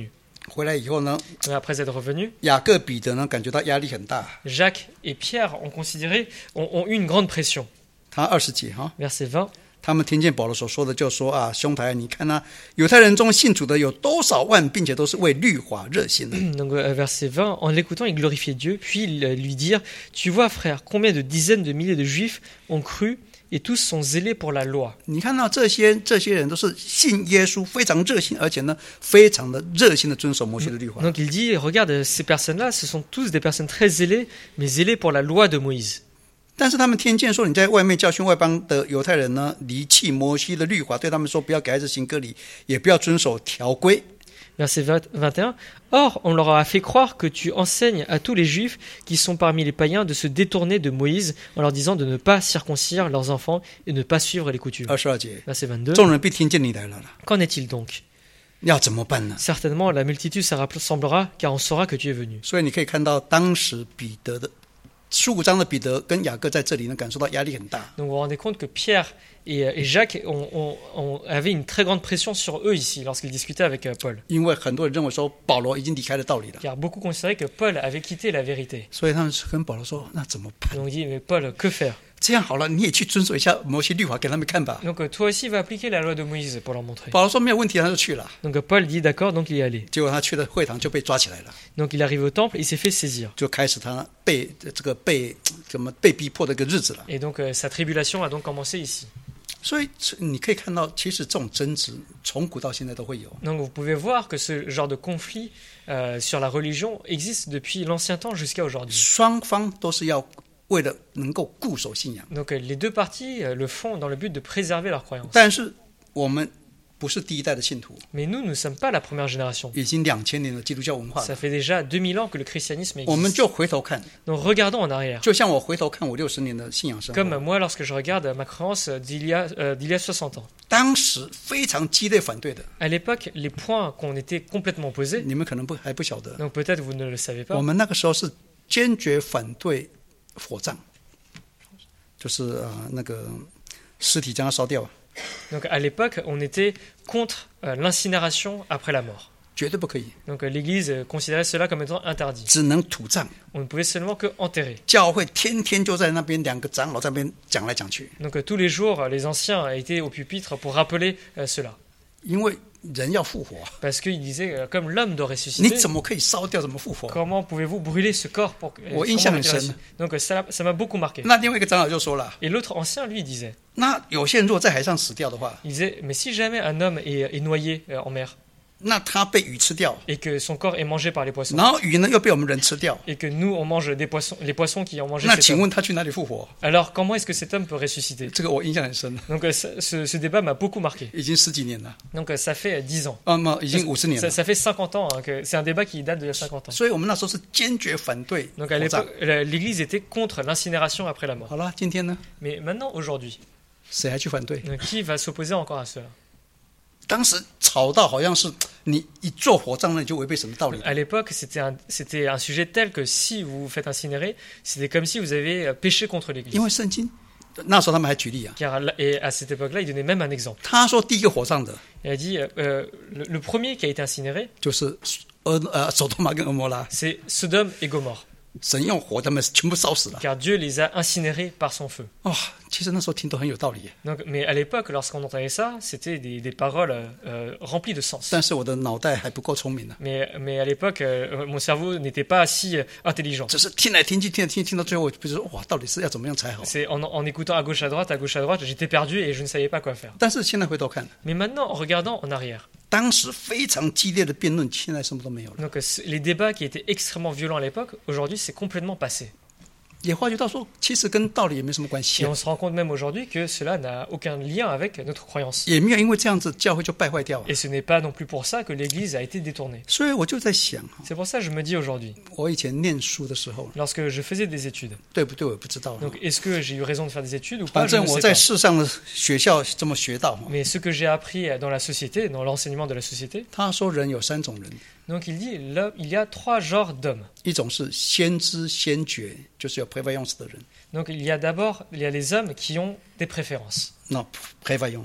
回来以后呢， Après être revenus, 雅各彼得呢感觉到压力很大。 Jacques et Pierre ont considéré, ont, ont eu une grande pression. 他二十节哈， Verset vingt. 他们听见保罗所说的，就说啊，兄台，你看啊，犹太人中信主的有多少万，并且都是为律法热心的。 Donc, euh, verset vingt, en l'écoutant, ils glorifiaient Dieu, puis ils euh, lui dirent, tu vois, frère, combien de dizaines de milliers de Juifs ont cru, et tous sont zélés pour la loi. 你看到这些这些人都是信耶稣，非常热心，而且呢，非常的热心的遵守摩西的律法。 Donc il dit, regarde, ces personnes-là, ce sont tous des personnes très zélées, mais zélées pour la loi de Moïse. 但是他们听见说你在外面教训外邦的犹太人呢，离弃摩西的律法，对他们说不要给孩子行割礼，也不要遵守条规。 Verset vingt et un. Or, on leur a fait croire que tu enseignes à tous les Juifs qui sont parmi les païens de se détourner de Moïse en leur disant de ne pas circoncire leurs enfants et ne pas suivre les coutumes. 二十二节， Verset vingt-deux. 众人必听见你来了啦， Qu'en est-il donc? 要怎么办呢？ Certainement, la multitude se rassemblera, car on saura que tu es venu. 所以你可以看到当时彼得的十五章的彼得跟雅各在这里呢，感受到压力很大。 Donc vous vous rendez compte que Pierre et, et Jacques ont, ont, ont, avaient une très grande pression sur eux ici lorsqu'ils discutaient avec euh, Paul. 因为很多人认为说保罗已经离开了道理了， Car beaucoup considéraient que Paul avait quitté la vérité. 所以他们跟保罗说：“那怎么办？ Donc on dit, mais Paul, que faire? 这样好了，你也去遵守一下摩西律法给他们看吧。 Donc euh, toi aussi va appliquer la loi de Moïse pour leur montrer. » 保罗说：“没有问题。”他就去了。 Donc euh, Paul dit d'accord, donc il y est allé. 结果他去了会堂就被抓起来了， Donc il arrive au temple, il s'est fait saisir. 就开始他被这个被怎么被逼迫的一个日子了。 Et donc euh, sa tribulation a donc commencé ici. 所以你可以看到，其实这种争执从古到现在都会有。 Donc vous pouvez voir que ce genre de conflit euh, sur la religion existe depuis l'ancien temps jusqu'à aujourd'hui. 双方都是要为了能够固守信仰， Donc euh, les deux parties euh, le font dans le but de préserver leur croyance. 但是我们不是第一代的信徒， Mais nous, nous ne sommes pas la première génération. 已经两千年的基督教文化 Ça 了。 fait déjà deux mille ans que le christianisme 我们 existe. 就回头看， Donc regardons en arrière. 就像我回头看我六十年的信仰生 Comme 活， moi, lorsque je regarde ma croyance d'il y a, euh, d'il y a soixante ans. 当时非常激烈反对的， À l'époque, les points qu'on était complètement opposés, 你们可能不还不晓得， donc peut-être vous ne le savez 我 pas, 们那个时候是坚决反对火葬，就是呃那个尸体将它烧掉， donc à l'époque, on était contre euh, l'incinération après la mort. 绝对不可以， Donc euh, l'Église euh, considérait cela comme étant interdit. 只能土葬。 On ne pouvait seulement que enterrer. 教会天天就在那边，两个长老在那边讲来讲去， Donc euh, tous les jours, euh, les anciens étaient au pupitre pour rappeler euh, cela. 因为人要复活， Parce qu'ils disaient, euh, comme l'homme doit 你 ressusciter, 怎么可以烧掉？怎么复活？ comment pouvez-vous brûler ce corps pour que, euh, Oh, comment 印象很 va-t-il 深。 ressusciter Donc euh, ça ça m'a beaucoup marqué. 那另外一个长老就说了， Et l'autre ancien, lui, il disait, 那有些人如果在海上死掉的话， il disait, mais si jamais un homme est, est noyé euh, en mer 那他被鱼吃掉， et que son corps est mangé par les poissons 然后鱼呢又被我们人吃掉， et que nous on mange des poissons, les poissons qui ont mangé 那 cet 请 homme, 问他去哪里复活？ alors comment est-ce que cet homme peut ressusciter? 这个我印象很深， Donc euh, ce, ce- ce débat m'a beaucoup marqué. 已经十几年了， Donc euh, ça fait euh, dix ans. 啊，那已经五十年 Ça, 了。 ça fait cinquante ans hein, que c'est un débat qui date de cinquante ans. 所以我们那时候是坚决反对 Donc à 火葬 l'époque, la- l'Église était contre l'incinération après la mort. 好了，今天呢， Mais maintenant, aujourd'hui, 谁还去反对？ euh, qui va s'opposer encore à cela? 当时吵到好像是你一做火葬，那你就违背神的道理。 À l'époque, c'était un, c'était un sujet tel que si vous vous faites incinérer, c'était comme si vous avez euh, péché contre l'Église. 因为圣经那时候他们还举例啊， Car là- et à cette époque-là, il donnait même un exemple. 他说第一个火葬的 Il a dit, euh, euh, le, le premier qui a été incinéré, 就是俄呃索多玛跟俄摩拉， c'est Sodome et Gomorre. 神用火他们全部烧死了。 Car Dieu les a incinérés par son feu. 哇、其实那时候听都很有道理， Donc, mais à l'époque, lorsqu'on entendait ça, c'était des, des paroles euh, euh, remplies de sens. 但是我的脑袋还不够聪明呢、 Mais, mais à l'époque, euh, mon cerveau n'était pas si euh, intelligent. 只是听来听去，听来听去，听到最后，我就说哇，到底是要怎么样才好？ C'est en, en écoutant à gauche à droite, à gauche à droite, j'étais perdu et je ne savais pas quoi faire. 但是现在回头看， Mais maintenant, en regardant en arrière, 当时非常激烈的辩论，现在什么都没有了。 donc euh, les débats qui étaient extrêmement violents à l'époque, aujourd'hui, c'est complètement passé. 也发觉到说，其实跟道理也没什么关系 Et，on se rend compte même aujourd'hui que cela n'a aucun lien avec notre croyance. 也没有因为这样子教会就败坏掉了。 Et ce n'est pas non plus pour ça que l'Église a été détournée. 所以我就在想， C'est pour ça que je me dis aujourd'hui, 我以前念书的时候， lorsque je faisais des études, 对不对？我也不知道。 donc est-ce que j'ai eu raison de faire des études ou 反 pas, je 正 ne 我 sais 在 pas. 世上的学校这么学到， Mais ce que j'ai appris dans la société, dans l'enseignement de la société, 他说人有三种人， donc il dit, là, il y a trois genres d'hommes. 一种是先知先觉，就是有 prévoyance 的人。 Donc il y a d'abord, il y a les hommes qui ont des préférences. Non, prévoyance,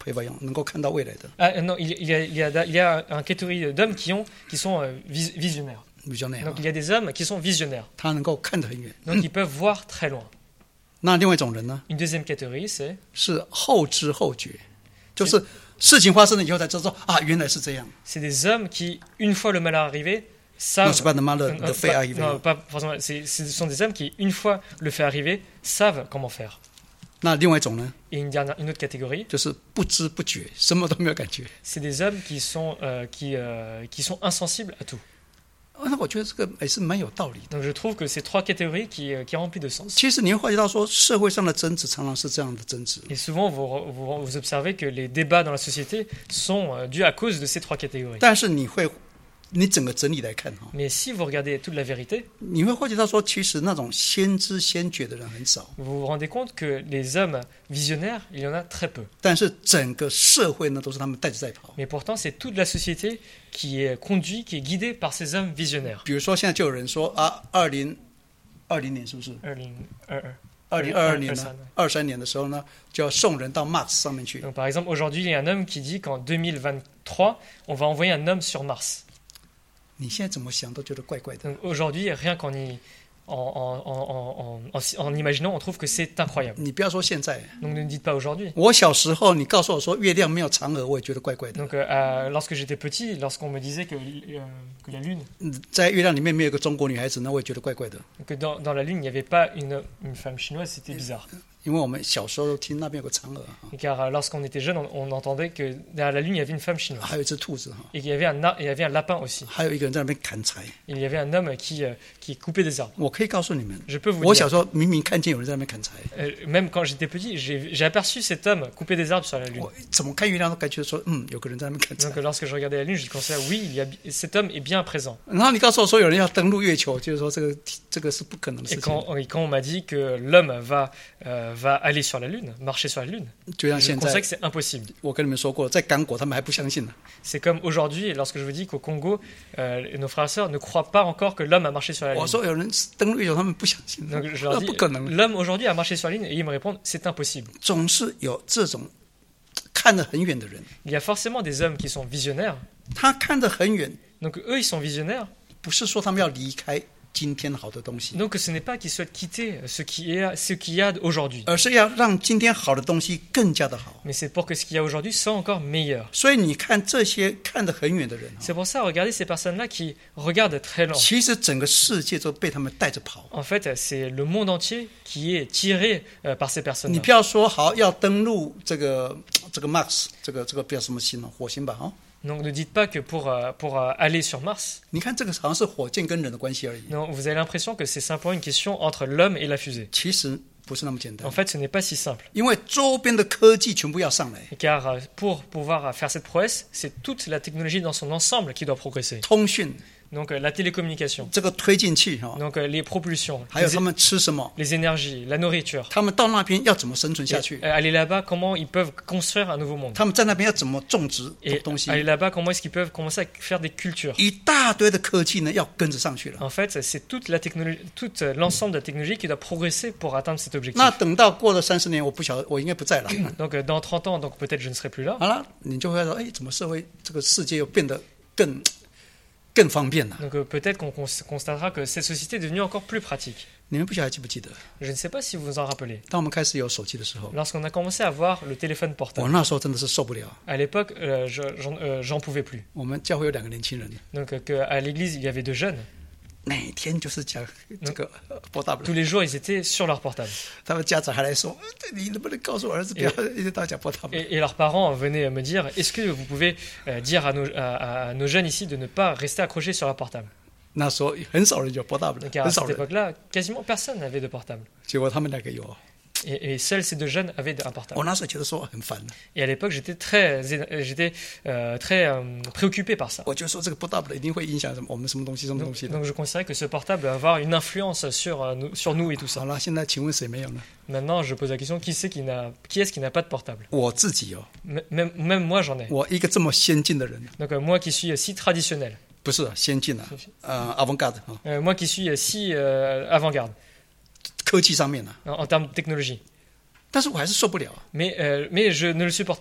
prévoyants，能够看到未来的 Ah, non, il, il y a, il y a, il y a un catégorie d'hommes qui, ont, qui sont euh, vis- visionnaires. 比较那样 Donc，il y a des hommes qui sont visionnaires. 他能够看得很远。 Donc, ils peuvent voir très loin. 那另外一种人呢， Une deuxième catégorie, c'est 是后知后觉，就是事情发生了以后才知道说啊，原来是这样。 c'est des hommes qui, une fois le malheur arrivé, 那 savent. 是pas的 Euh, le fait pas- arrivé。 non, pas forcément. C'est- Ce sont des hommes qui, une fois le fait arriver, savent comment faire. 那另外一种呢， Et une, dernière, une autre catégorie, 就是不知不觉，什么都没有感觉。 c'est des hommes qui sont, euh, qui, euh, qui sont insensibles à tout. 那我觉得这个也是蛮有道理的。 Donc je trouve que ces trois catégories qui, euh, qui remplissent de sens. 其实你会发觉到说，社会上的争执常常是这样的争执。 Et souvent, vous, re- vous, vous observez que les débats dans la société sont euh, dus à cause de ces trois catégories. 但是你会，你整个整理来看哈， Mais si vous regardez toute la vérité, 你会发觉到说，其实那种先知先觉的人很少， vous vous rendez compte que les hommes visionnaires, il y en a très peu. 但是整个社会呢，都是他们带着在跑。 Mais pourtant, c'est toute la société qui est conduite, qui est guidée par ces hommes visionnaires. 比如说，现在就有人说啊，二零二零年是不是？ 二零二二二零二二年二三呢？二三年的时候呢，就要送人到 Mars 上面去。 Donc, par exemple, aujourd'hui, il y a un homme qui dit qu'en deux mille vingt-trois, on va envoyer un homme sur Mars. 你现在怎么想都觉得怪怪的。 Donc, aujourd'hui, rien qu'en y, en, en, en, en, en, en imaginant, on trouve que c'est incroyable. 你不要说现在， Donc, ne dites pas aujourd'hui. 我小时候你告诉我说月亮没有嫦娥，我也觉得怪怪的。 Donc, euh, euh, lorsque j'étais petit, lorsqu'on me disait que, euh, que la Lune, 在月亮里面没有一个中国女孩子，那我也觉得怪怪的。 que dans, dans la Lune, il n'y avait pas une, une femme chinoise, c'était bizarre. 因为我们小时候都听那边有个嫦娥啊， Et car euh, lorsqu'on était jeune, on, on entendait que derrière la Lune, il y avait une femme chinoise. 还有一只兔子哈， Et qu'il y avait un, na- il y avait un lapin aussi. 还有一个人在那边砍柴。 Il y avait un homme qui, euh, qui coupait des arbres. 我可以告诉你们， Je peux vous 我 dire, 小时候明明看见有人在那边砍柴， euh, même quand j'étais petit, j'ai j'ai aperçu cet homme couper des arbres sur la Lune. 我怎么看月亮都感觉说，嗯，有个人在那边砍柴 Donc。lorsque je regardais la Lune, je pensais, oui, il y a, cet homme est bien présent. 然后你告诉我说有人要登陆月球，就是说这个这个是不可能的 Et 事情。 quand, et quand on m'a dit que l'homme va, euh, va aller sur la Lune, marcher sur la Lune, 就像 je 现 pensais 在 que c'est impossible. 我跟你们说过，在刚果他们还不相信呢。 C'est comme aujourd'hui, lorsque je vous dis qu'au Congo, euh, nos frères et sœurs ne croient pas encore que l'homme a marché sur la 我 Lune. 说有人登陆月球，他们不相信， Donc je leur 那 dis, 不可能。 l'homme aujourd'hui a marché sur la Lune, et ils me répondent, c'est impossible. 总是有这种看得很远的人， Il y a forcément des hommes qui sont visionnaires. 他看得很远， Donc eux, ils sont visionnaires. 不是说他们要离开今天好的东西， Donc ce n'est pas qu'ils souhaitent quitter ce qui est, ce qu'il y a aujourd'hui, 而是要让今天好的东西更加的好。 mais c'est pour que ce qu'il y a aujourd'hui soit encore meilleur. 所以你看这些看得很远的人， C'est pour ça, regardez ces personnes-là qui regardent très loin. 其实整个世界都被他们带着跑。 En fait, c'est le monde entier qui est tiré euh, par ces 你 personnes-là. 不要说好要登陆这个这个 Mars， 这个这个不要什么星哦，火星吧哦。 Donc ne dites pas que pour, euh, pour euh, aller sur Mars, 你看这个好像是火箭跟人的关系而已， non, vous avez l'impression que c'est simplement une question entre l'homme et la fusée. 其实不是那么简单 En。fait, ce n'est pas si simple. 因为周边的科技全部要上来， Car euh, pour pouvoir euh, faire cette prouesse, c'est toute la technologie dans son ensemble qui doit progresser. 通讯 Donc euh, la télécommunication, 这个推进器哈， donc euh, les propulsions, 还有 les, 他们吃什么， les énergies, la nourriture. 他们到那边要怎么生存 Et, 下去， euh, aller là-bas, comment ils peuvent construire un nouveau monde. 他们在那边要怎么种植 Et 东西， aller là-bas, comment est-ce qu'ils peuvent commencer à faire des cultures. 一大堆的科技呢要跟着上去了。 En fait, c'est toute la technologie, tout euh, l'ensemble de la technologie qui doit progresser pour atteindre cet objectif. 那等到过了三十年，我不晓得，我应该不在了。 Donc euh, dans trente ans, donc peut-être je ne serai plus là. 好了，你就会说，哎，怎么社会这个世界又变得更更方便了？ Donc euh, peut-être qu'on cons- constatera que cette société est devenue encore plus pratique. 你们不晓得记不记得， Je ne sais pas si vous vous en rappelez. 当我们开始有手机的时候， Lorsqu'on a commencé à voir le téléphone 我 portable, 那时候真的是受不了。 à l'époque, euh, je- j'en euh, j'en pouvais plus. 我们教会有两个年轻人， Donc euh, qu'à l'église, il y avait deux jeunes. 每天就是讲这个波大 Tous les jours, ils étaient sur leur portable. 他们家长还来说，你能不能告诉我儿子不要一直到讲波大 Et, et leurs parents venaient me dire, est-ce que vous pouvez euh, dire à nos, à- à nos jeunes ici de ne pas rester accrochés sur leur portable? 那时候很少人有波大的， Car 很 à 少 cette 人。 époque-là, quasiment personne n'avait de portable. 结果他们两个有， Et, et seuls ces deux jeunes avaient un portable. 我那时候觉得说很烦的， Et à l'époque, j'étais très, euh, j'étais, euh, très euh, préoccupé par ça. 我就说这个波大的一定会影响什么我们什么东西什么东 Donc, 西的。 donc je considérais que ce portable va avoir une influence sur, euh, nous, sur nous et tout ça. 好了，现在请问谁没有呢？ Maintenant, je pose la question, qui, c'est qui, n'a, qui est-ce qui n'a pas de portable? 我自己哦， M- Même, même moi, j'en ai. 我一个这么先进的人， Donc euh, moi qui suis euh, si traditionnel, 不是啊先进啊，呃，avant-garde 啊， euh, moi qui suis euh, si euh, avant-garde 科技上面啊， en, en termes de technologie. 但是我还是受不了啊。 Mais, euh, mais je ne le supporte pas.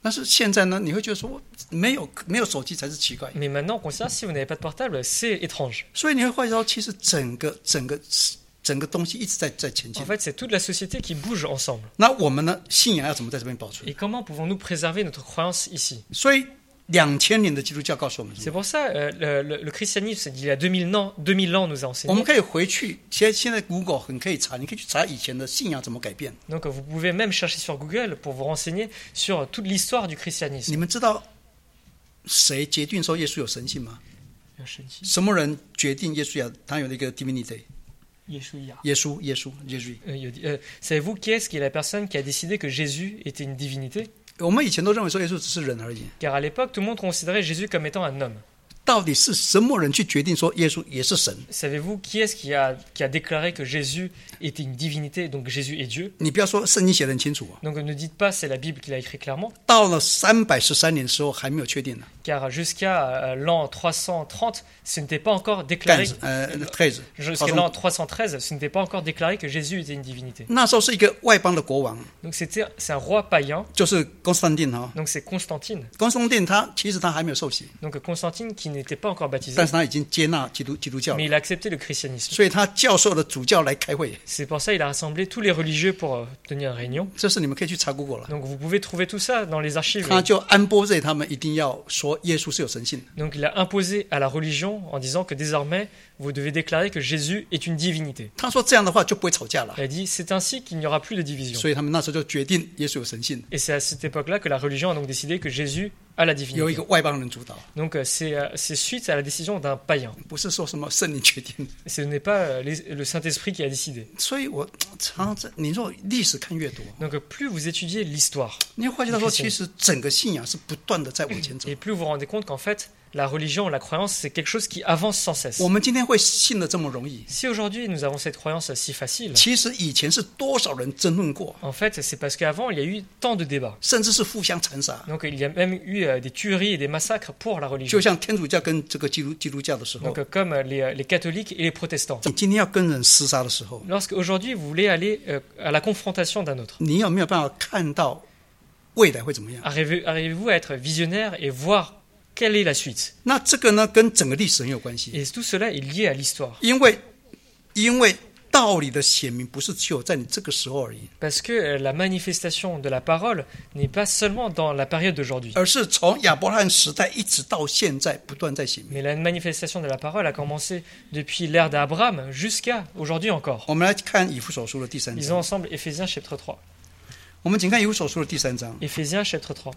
但是现在呢，你会觉得说没有没有手机才是奇怪。 Mais maintenant, on considère si vous n'avez pas de portable, c'est étrange. 所以你会发现到，其实整个整个整个东西一直在在前进 En。fait, c'est toute la société qui bouge ensemble. 那我们呢，信仰要怎么在这边保存？ Et comment pouvons-nous préserver notre croyance ici? 所以两千年的基督教告诉我们什 C'est 么？ pour ça euh, le, le, le christianisme, il y a deux mille ans, deux mille ans, nous a 我 enseigné. 们可以回去，现在现在 Google 很可以查，你可以去查以前的信仰怎么改变。 Donc, vous pouvez même chercher sur Google pour vous renseigner sur toute l'histoire du christianisme. 你们知道谁决定说耶稣有神性吗？什么人决定耶稣要他有那个 divinity？ Yeshua. 耶稣，耶稣，耶稣。 Euh, il dit, euh, Savez-vous qui est-ce qui est la personne qui a décidé que Jésus était une divinité? 我们以前都认为说耶稣只是人而已， Car à l'époque, tout le monde considérait Jésus comme étant un homme. 到底是什么人去决定说耶稣也是神？ Savez-vous qui est-ce qui a, qui a déclaré que Jésus était une divinité, donc Jésus est Dieu? 你不要说圣经写得很清楚啊， Donc ne dites pas c'est la Bible qui l'a écrit clairement, 到了三百十三年的时候还没有确定呢。 car jusqu'à euh, l'an trois cent trente, ce n'était pas encore 但 déclaré. 是呃，treize， Jusqu'à l'an trois cent treize, ce n'était pas encore déclaré que Jésus était une divinité. 那时候是一个外邦的国王， Donc c'était, c'est un roi païen, 就是公斯坦丁哈。 donc c'est Constantine. 公斯坦丁他其实他还没有受洗， Donc Constantine qui n'était pas encore baptisé, 但是他已经接纳基督基督教 mais 了， il a accepté le christianisme. 所以他教授了主教来开会。 C'est pour ça qu'il a rassemblé tous les religieux pour euh, tenir une réunion. 这是你们可以去查 Google 了。 Donc vous pouvez trouver tout ça dans les archives. 他就安波瑞他们一定要说耶稣是有神性的。 Donc il a imposé à la religion en disant que désormais vous devez déclarer que Jésus est une divinité. 他说这样的话就不会吵架了， Il a dit c'est ainsi qu'il n'y aura plus de division. 所以他们那时候就决定耶稣有神性， Et c'est à cette époque-là que la religion a donc décidé que Jésus a la 由一 divinité. 个外邦人主导， Donc euh, c'est, euh, c'est suite à la décision d'un païen. 不是说什么圣灵决定。 Ce n'est pas euh, les- le Saint-Esprit qui a décidé. 所以我常常在你说历史看越多， Donc euh, plus vous étudiez l'histoire, 你会发现到说，其实整个信仰是不断的在往前走 et。plus vous vous rendez compte qu'en fait la religion, la croyance, c'est quelque chose qui avance sans cesse. 我们今天会信的这么容易， Si aujourd'hui nous avons cette croyance si facile, 其实以前是多少人争论过， en fait c'est parce qu'avant il y a eu tant de débats. 甚至是互相残杀。 Donc il y a même eu euh, des tueries et des massacres pour la religion. 就像天主教跟这个基督基督教的时候 Donc euh, comme euh, les, euh, les catholiques et les protestants. 你今天要跟人厮杀的时候， Lorsque aujourd'hui vous voulez aller euh, à la confrontation d'un autre, 你有没有办法看到未来会怎么样？ arrivez- arrivez-vous à être visionnaire et voir quelle est la suite? 那这个呢，跟整个历史很有关系， Et tout cela est lié à l'histoire. 因为因为道理的显明不是只有在你这个时候而已， Parce que euh, la manifestation de la parole n'est pas seulement dans la période d'aujourd'hui. 而是从亚伯拉罕时代一直到现在不断在显明。 Mais la manifestation de la parole a commencé depuis l'ère d'Abraham jusqu'à aujourd'hui encore. 我们来看以弗所书的第三 Lisons 章， ensemble Éphésiens chapitre trois. 我们请看以弗所书的第三章， Éphésiens chapitre trois.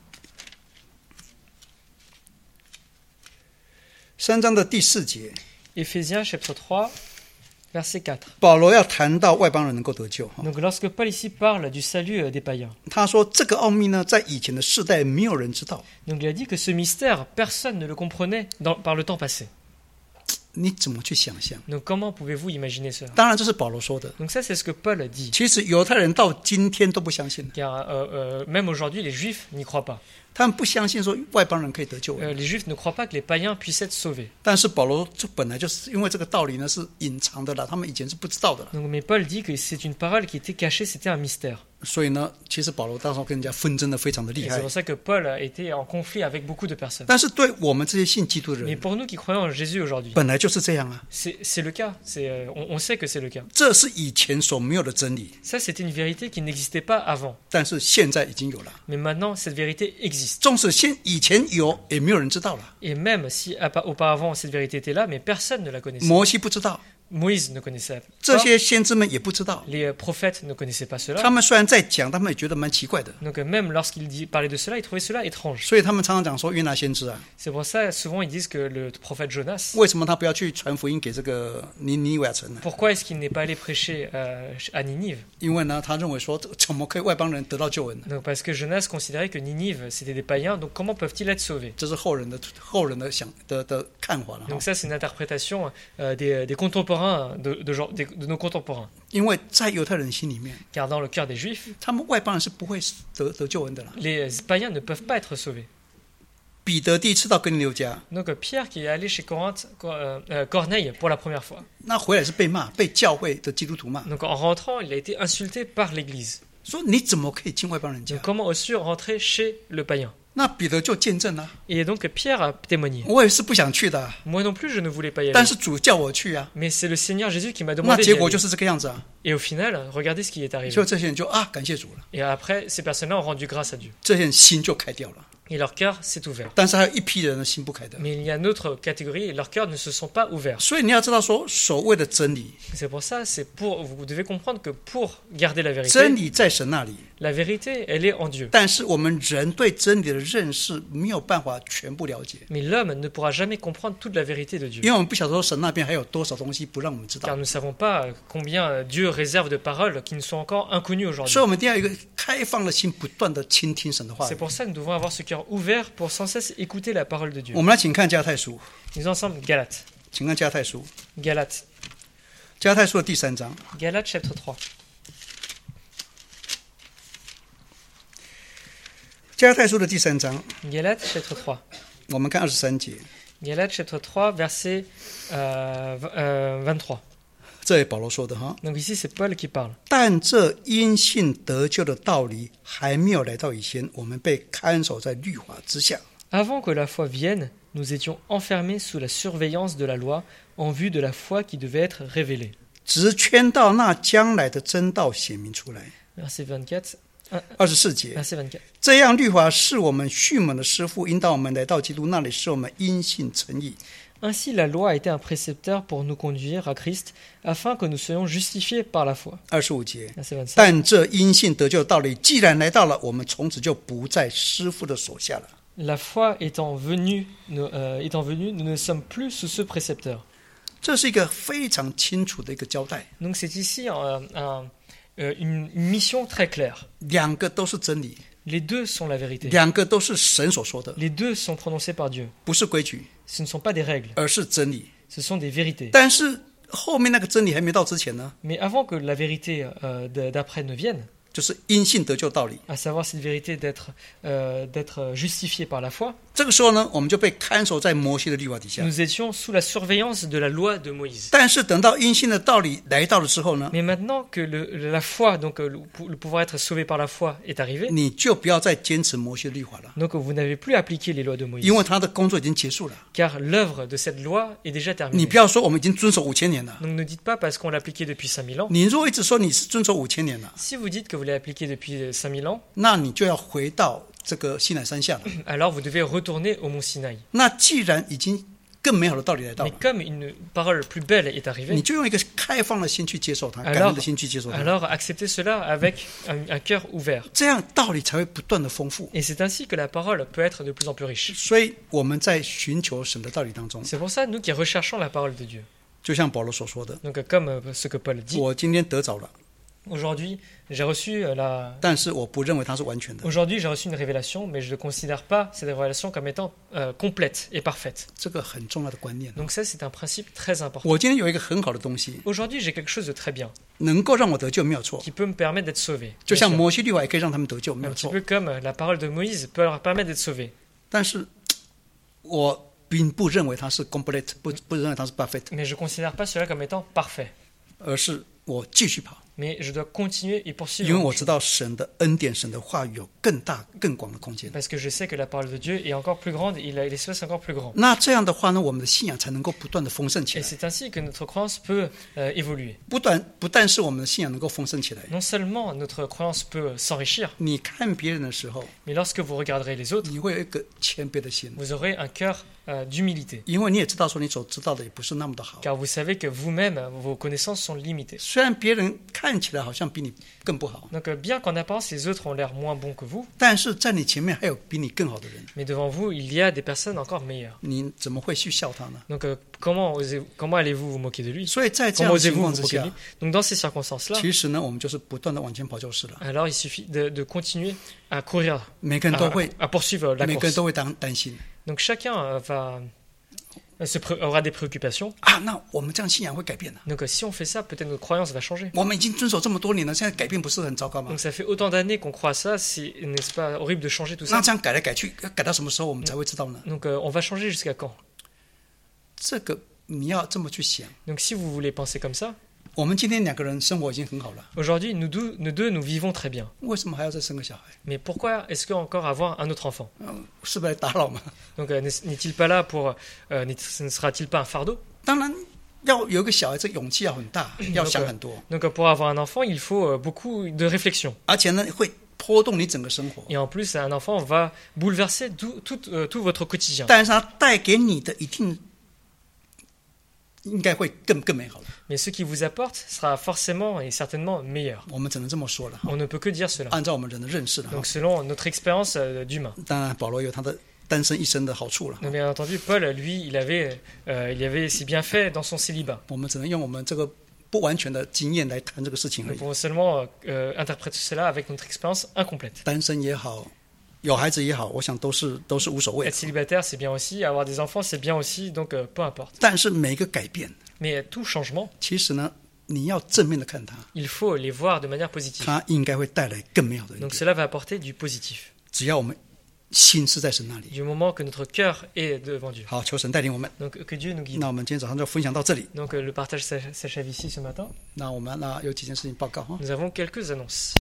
三章的第四节， Éphésiens chapitre trois, verset quatre. 保罗要谈到外邦人能够得救哈， Donc lorsque Paul ici parle du salut euh, des païens, 他说这个奥秘呢，在以前的世代没有人知道， donc il a dit que ce mystère, personne ne le comprenait dans- par le temps passé. 你怎么去想象？ Donc comment pouvez-vous imaginer cela? 当然这是保罗说的， Donc ça c'est ce que Paul dit. 其实犹太人到今天都不相信， Car euh, euh, même aujourd'hui les juifs n'y croient pas. 他们不相信说外邦人可以得救恩。 Euh, les juifs ne croient pas que les païens puissent être sauvés. 但是保罗这本来就是因为这个道理呢是隐藏的啦，他们以前是不知道的啦， Donc, mais Paul dit que c'est une parole qui était cachée, c'était un mystère. 所以呢，其实保罗当时候跟人家纷争的非常的 Et 厉 c'est 害 pour。ça que Paul a été en conflit avec beaucoup de personnes. 但是对我们这些信基督的 Mais 人， pour nous qui croyons en Jésus aujourd'hui, 本来就是这样啊， c'est c'est le cas. C'est, euh, on, on sait que c'est le cas. 这是以前所没有的真理， Ça, c'était une vérité qui n'existait pas avant. 但是现在已经有了。 Mais maintenant, cette vérité existe. 纵使现以前有，也没有人知道了。 Et même si appa- auparavant cette vérité était là, mais personne ne la connaissait. 摩西不知道， Moïse ne connaissait 这 pas. 些先知们也不知道。 Les euh, prophètes ne connaissaient pas 他 cela. 们虽然在讲，他们也觉得蛮奇怪的， Donc euh, même lorsqu'ils dit- parlaient de cela, ils trouvaient cela étrange. 所以他们常常讲说约拿先知啊， C'est pour ça, souvent, ils disent que le prophète Jonas, 为什么他不要去传福音给这个尼尼维亚城呢？ pourquoi est-ce qu'il n'est pas allé prêcher euh, à Ninive? 因为呢，他认为说，这怎么可以外邦人得到救恩呢？ Donc, parce que Jonas considérait que Ninive, c'était des païens, donc comment peuvent-ils être sauvés? 这是后人的后人的想的的看法了哈 Donc。ça, c'est une interprétation euh, des, des contemporains, de, de, genre- des- de nos contemporains. 因为在犹太人心里面， Car dans le cœur des Juifs, 他们外邦人是不会得得救恩的啦。 les païens ne peuvent pas être sauvés. 彼得第一次到哥尼流家， Donc euh, Pierre qui est allé chez Corinthe, Cor- euh, euh, Corneille pour la première fois. 那回来是被骂，被教会的基督徒骂。 Donc en rentrant, il a été insulté par l'Église. 说你怎么可以进外邦人家 Donc,？comment oses-tu rentrer chez le païen? 那彼得就见证了， Et donc Pierre a témoigné. 我也是不想去的， Moi non plus, je ne voulais pas y 但 aller. 是主叫我去啊。 Mais c'est le Seigneur Jésus qui m'a 那 demandé d'y 结果 aller. 就是这个样子啊， Et au final, regardez ce qui est 就 arrivé. 这些人就啊感谢主了， Et après, ces personnes-là ont rendu grâce à Dieu. 这些人心就开掉了。 Et leur cœur s'est ouvert. 但是还有一批人的心不开的， Mais il y a une autre catégorie, leurs cœurs ne se sont pas ouverts. 所以你要知道说，所谓的真理， C'est pour ça, c'est pour, vous devez comprendre que pour garder la 真 vérité, 理在神那里， la vérité, elle est en Dieu. 但是我们人对真理的认识没有办法全部了解， Mais l'homme ne pourra jamais comprendre toute la vérité de Dieu. 因为我们不晓得说神那边还有多少东西不让我们知 Car 道， nous ne savons pas combien Dieu réserve de paroles qui nous sont encore inconnues aujourd'hui. 所以我们一定要有一个开放的心，不断的倾听神的话 C'est 语。 pour ça que nous devons avoir ce cœur ouvert pour sans cesse écouter la parole de Dieu. 我们来请看加太书， Nous ensemble, Galates. 请看加太书， Galates. 加太书的第三章， Galates chapitre trois. 加太书的第三章， Galates chapitre trois. 我们看二十三节， Galates chapitre trois, verset euh, v- euh, vingt-trois. 这也保罗说的哈。 Donc ici, c'est Paul qui parle. 但这因信得救的道理还没有来到以前，我们被看守在律法之下。 Avant que la foi vienne, nous étions enfermés sous la surveillance de la loi en vue de la foi qui devait être révélée. 直圈到那将来的真道显明出来。 Verset vingt-quatre. 二十四节， Verset vingt-quatre. 这样律法是我们训蒙的师傅，引导我们来到基督那里，使我们因信称义。 Ainsi, la loi a été un précepteur pour nous conduire à Christ, afin que nous soyons justifiés par la foi. 二十五节， Verset vingt-cinq. 但这因信得救的道理既然来到了，我们从此就不在师傅的手下了。 La foi étant venue, nous, euh, étant venue, nous ne sommes plus sous ce précepteur. 这是一个非常清楚的一个交代， Donc c'est ici un- un- euh, une, une mission très claire. 两个都是真理， Les deux sont la vérité. 两个都是神所说的， Les deux sont prononcés par Dieu. 不是规矩， Ce ne sont pas des règles, 而是真理。 ce sont des vérités. 但是后面那个真理还没到之前呢， Mais avant que la vérité euh, de- d'après ne vienne, 就是因信得救道理。 à savoir cette vérité d'être euh, d'être justifié par la foi, 这个时候呢，我们就被看守在摩西的律法底下。 nous étions sous la surveillance de la loi de Moïse. 但是等到因信的道理来到了之后呢， Mais maintenant que le, la foi, donc euh, le, le pouvoir être sauvé par la foi est arrivé, 你就不要再坚持摩西的律法了， donc vous n'avez plus appliqué les lois de Moïse, 因为他的工作已经结束了。 car l'œuvre de cette loi est déjà 你 terminée. 不要说我们已经遵守五千年了， Donc ne dites pas parce qu'on l'a appliqué depuis cinq mille ans. 你如果一直说你是遵守五千年了， Si vous dites que vous l'avez appliqué depuis cinq mille ans, 那你就要回到这个西乃山下了。 alors vous devez retourner au mont Sinaï. 那既然已经更美好的道理来到 Mais 了， comme une parole plus belle est 你 arrivée, 就用一个开放的心去接受它， Alors- 感恩的心去接受它， alors acceptez cela avec un, un cœur ouvert. 这样道理才会不断的丰富。 Et c'est ainsi que la parole peut être de plus en plus riche. 所以我们在寻求神的道理当中， C'est pour ça, nous qui recherchons la parole de Dieu. 就像保罗所说的， Donc comme euh, ce que Paul dit, 我今天得着了， aujourd'hui j'ai reçu euh, la... 但是我不认为它是完全的。 Aujourd'hui j'ai reçu une révélation, mais je ne considère pas cette révélation comme étant euh, complète et parfaite. 这个很重要的观念。 Donc ça c'est un principe très important. 我今天有一个很好的东西， Aujourd'hui j'ai quelque chose de très bien, 能够让我得救，没有错。 qui peut me permettre d'être sauvé. 就 Bien 像 sûr. 摩西律法也可以让他们得救，没 Un 有 petit 错。 peu comme euh, la parole de Moïse peut leur permettre d'être sauvé. 但是我并不认为它是 complete， 不不认为它是 perfect， Mais je ne considère pas cela comme étant parfait. 而是我继续跑， Mais je dois continuer et poursuivre. 因为 mon 我 chemin. 知道神的恩典、神的话语有更大、更广的空间。 Parce que je sais que la parole de Dieu est encore plus grande, il a l'espace encore plus grand. 那这样的话呢，我们的信仰才能够不断的丰盛起 Et 来。 c'est ainsi que notre croyance peut euh, évoluer. 不但不但是我们的信仰能够丰盛起来， Non seulement notre croyance peut s'enrichir, 你看别人的时候， mais lorsque vous regarderez les autres, 你会有一个谦卑的心， vous aurez un cœur euh, d'humilité. 因为你也知道说你所知道的也不是那么的好。 Car vous savez que vous-même, vos connaissances sont limitées. 虽然别人看起来好像比你更不好， Donc euh, bien qu'en apparence les autres ont l'air moins bons que vous, 但是在你前面还有比你更好的人， mais devant vous, il y a des personnes encore meilleures. 你怎么会去笑他呢？ Donc euh, comment, osez, comment allez-vous vous moquer de lui? 所以在这 Comment 样的情 osez-vous 况 vous 之 moquer de 下 lui?，Donc dans ces circonstances-là, 其实呢，我们就是不断的往前跑就是了。 alors il suffit de, de continuer à courir, 每个人 à, 都会， à poursuivre la 每个人 course. 都会担担心 Donc chacun euh, va, euh, se pré- aura des préoccupations. 啊，那我们这样信仰会改变的。 Donc euh, si on fait ça, peut-être notre croyance va changer. 我们已经遵守这么多年了，现在改变不是很糟糕吗 Donc？ça fait autant d'années qu'on croit à ça, c'est, n'est-ce pas horrible de changer tout 那 ça? 这样改来改去，改到什么时候我们才会知道呢？ Donc euh, on va changer jusqu'à quand? 这个你要这么去想， Donc si vous voulez penser comme ça, 我们今天两个人生活已经很好了， Aujourd'hui, nous deux, nous deux, nous vivons très bien. 为什么还要再生个小孩？ Mais pourquoi est-ce qu'encore avoir un autre enfant? 嗯，是不是来打扰嘛？ Donc, euh, n'est- n'est-il pas là pour... euh, n'est- ce ne sera-t-il pas un fardeau? 当然，要有一个小孩，这勇气要很大，要想很多， Donc, euh, pour avoir un enfant, il faut euh, beaucoup de réflexion. 而且呢，会波动你整个生活。 Et en plus, un enfant va bouleverser tout, tout, euh, tout votre quotidien. 但是它带给你的一定应该会更更美好了。 Mais ce qu'il vous apporte sera forcément et certainement meilleur. 我们只能这么说了。 On ne peut que dire cela. 按照我们人的认识的， Donc, selon notre expérience euh, d'humain. 当然保罗有他的单身一生的好处了。 Donc, bien entendu, Paul, lui, il avait, euh, il avait ses bienfaits dans son célibat. 我们只能用我们这个不完全的经验来谈这个事情而 Nous 已。 pouvons seulement euh, interpréter cela avec notre expérience incomplète. 单身也好，有孩子也好，我想都是都是无所谓 Être。célibataire, c'est bien aussi. Avoir des enfants, c'est bien aussi. Donc, euh, peu importe. 但是每一个改变， Mais tout changement, 其实呢，你要正面的看它， il faut les voir de manière positive. 它应该会带来更美好的一 Donc, 点。 cela va apporter du positif. 只要我们心是在神那里。 Du moment que notre cœur est devant Dieu. 好，求神带领我们。 Donc, que Dieu nous guide. 那我们今天早上就分享到这里。 Donc, euh, le partage s'ach- s'achève ici ce matin. 那我们那有几件事情报告哈。 Nous avons quelques annonces.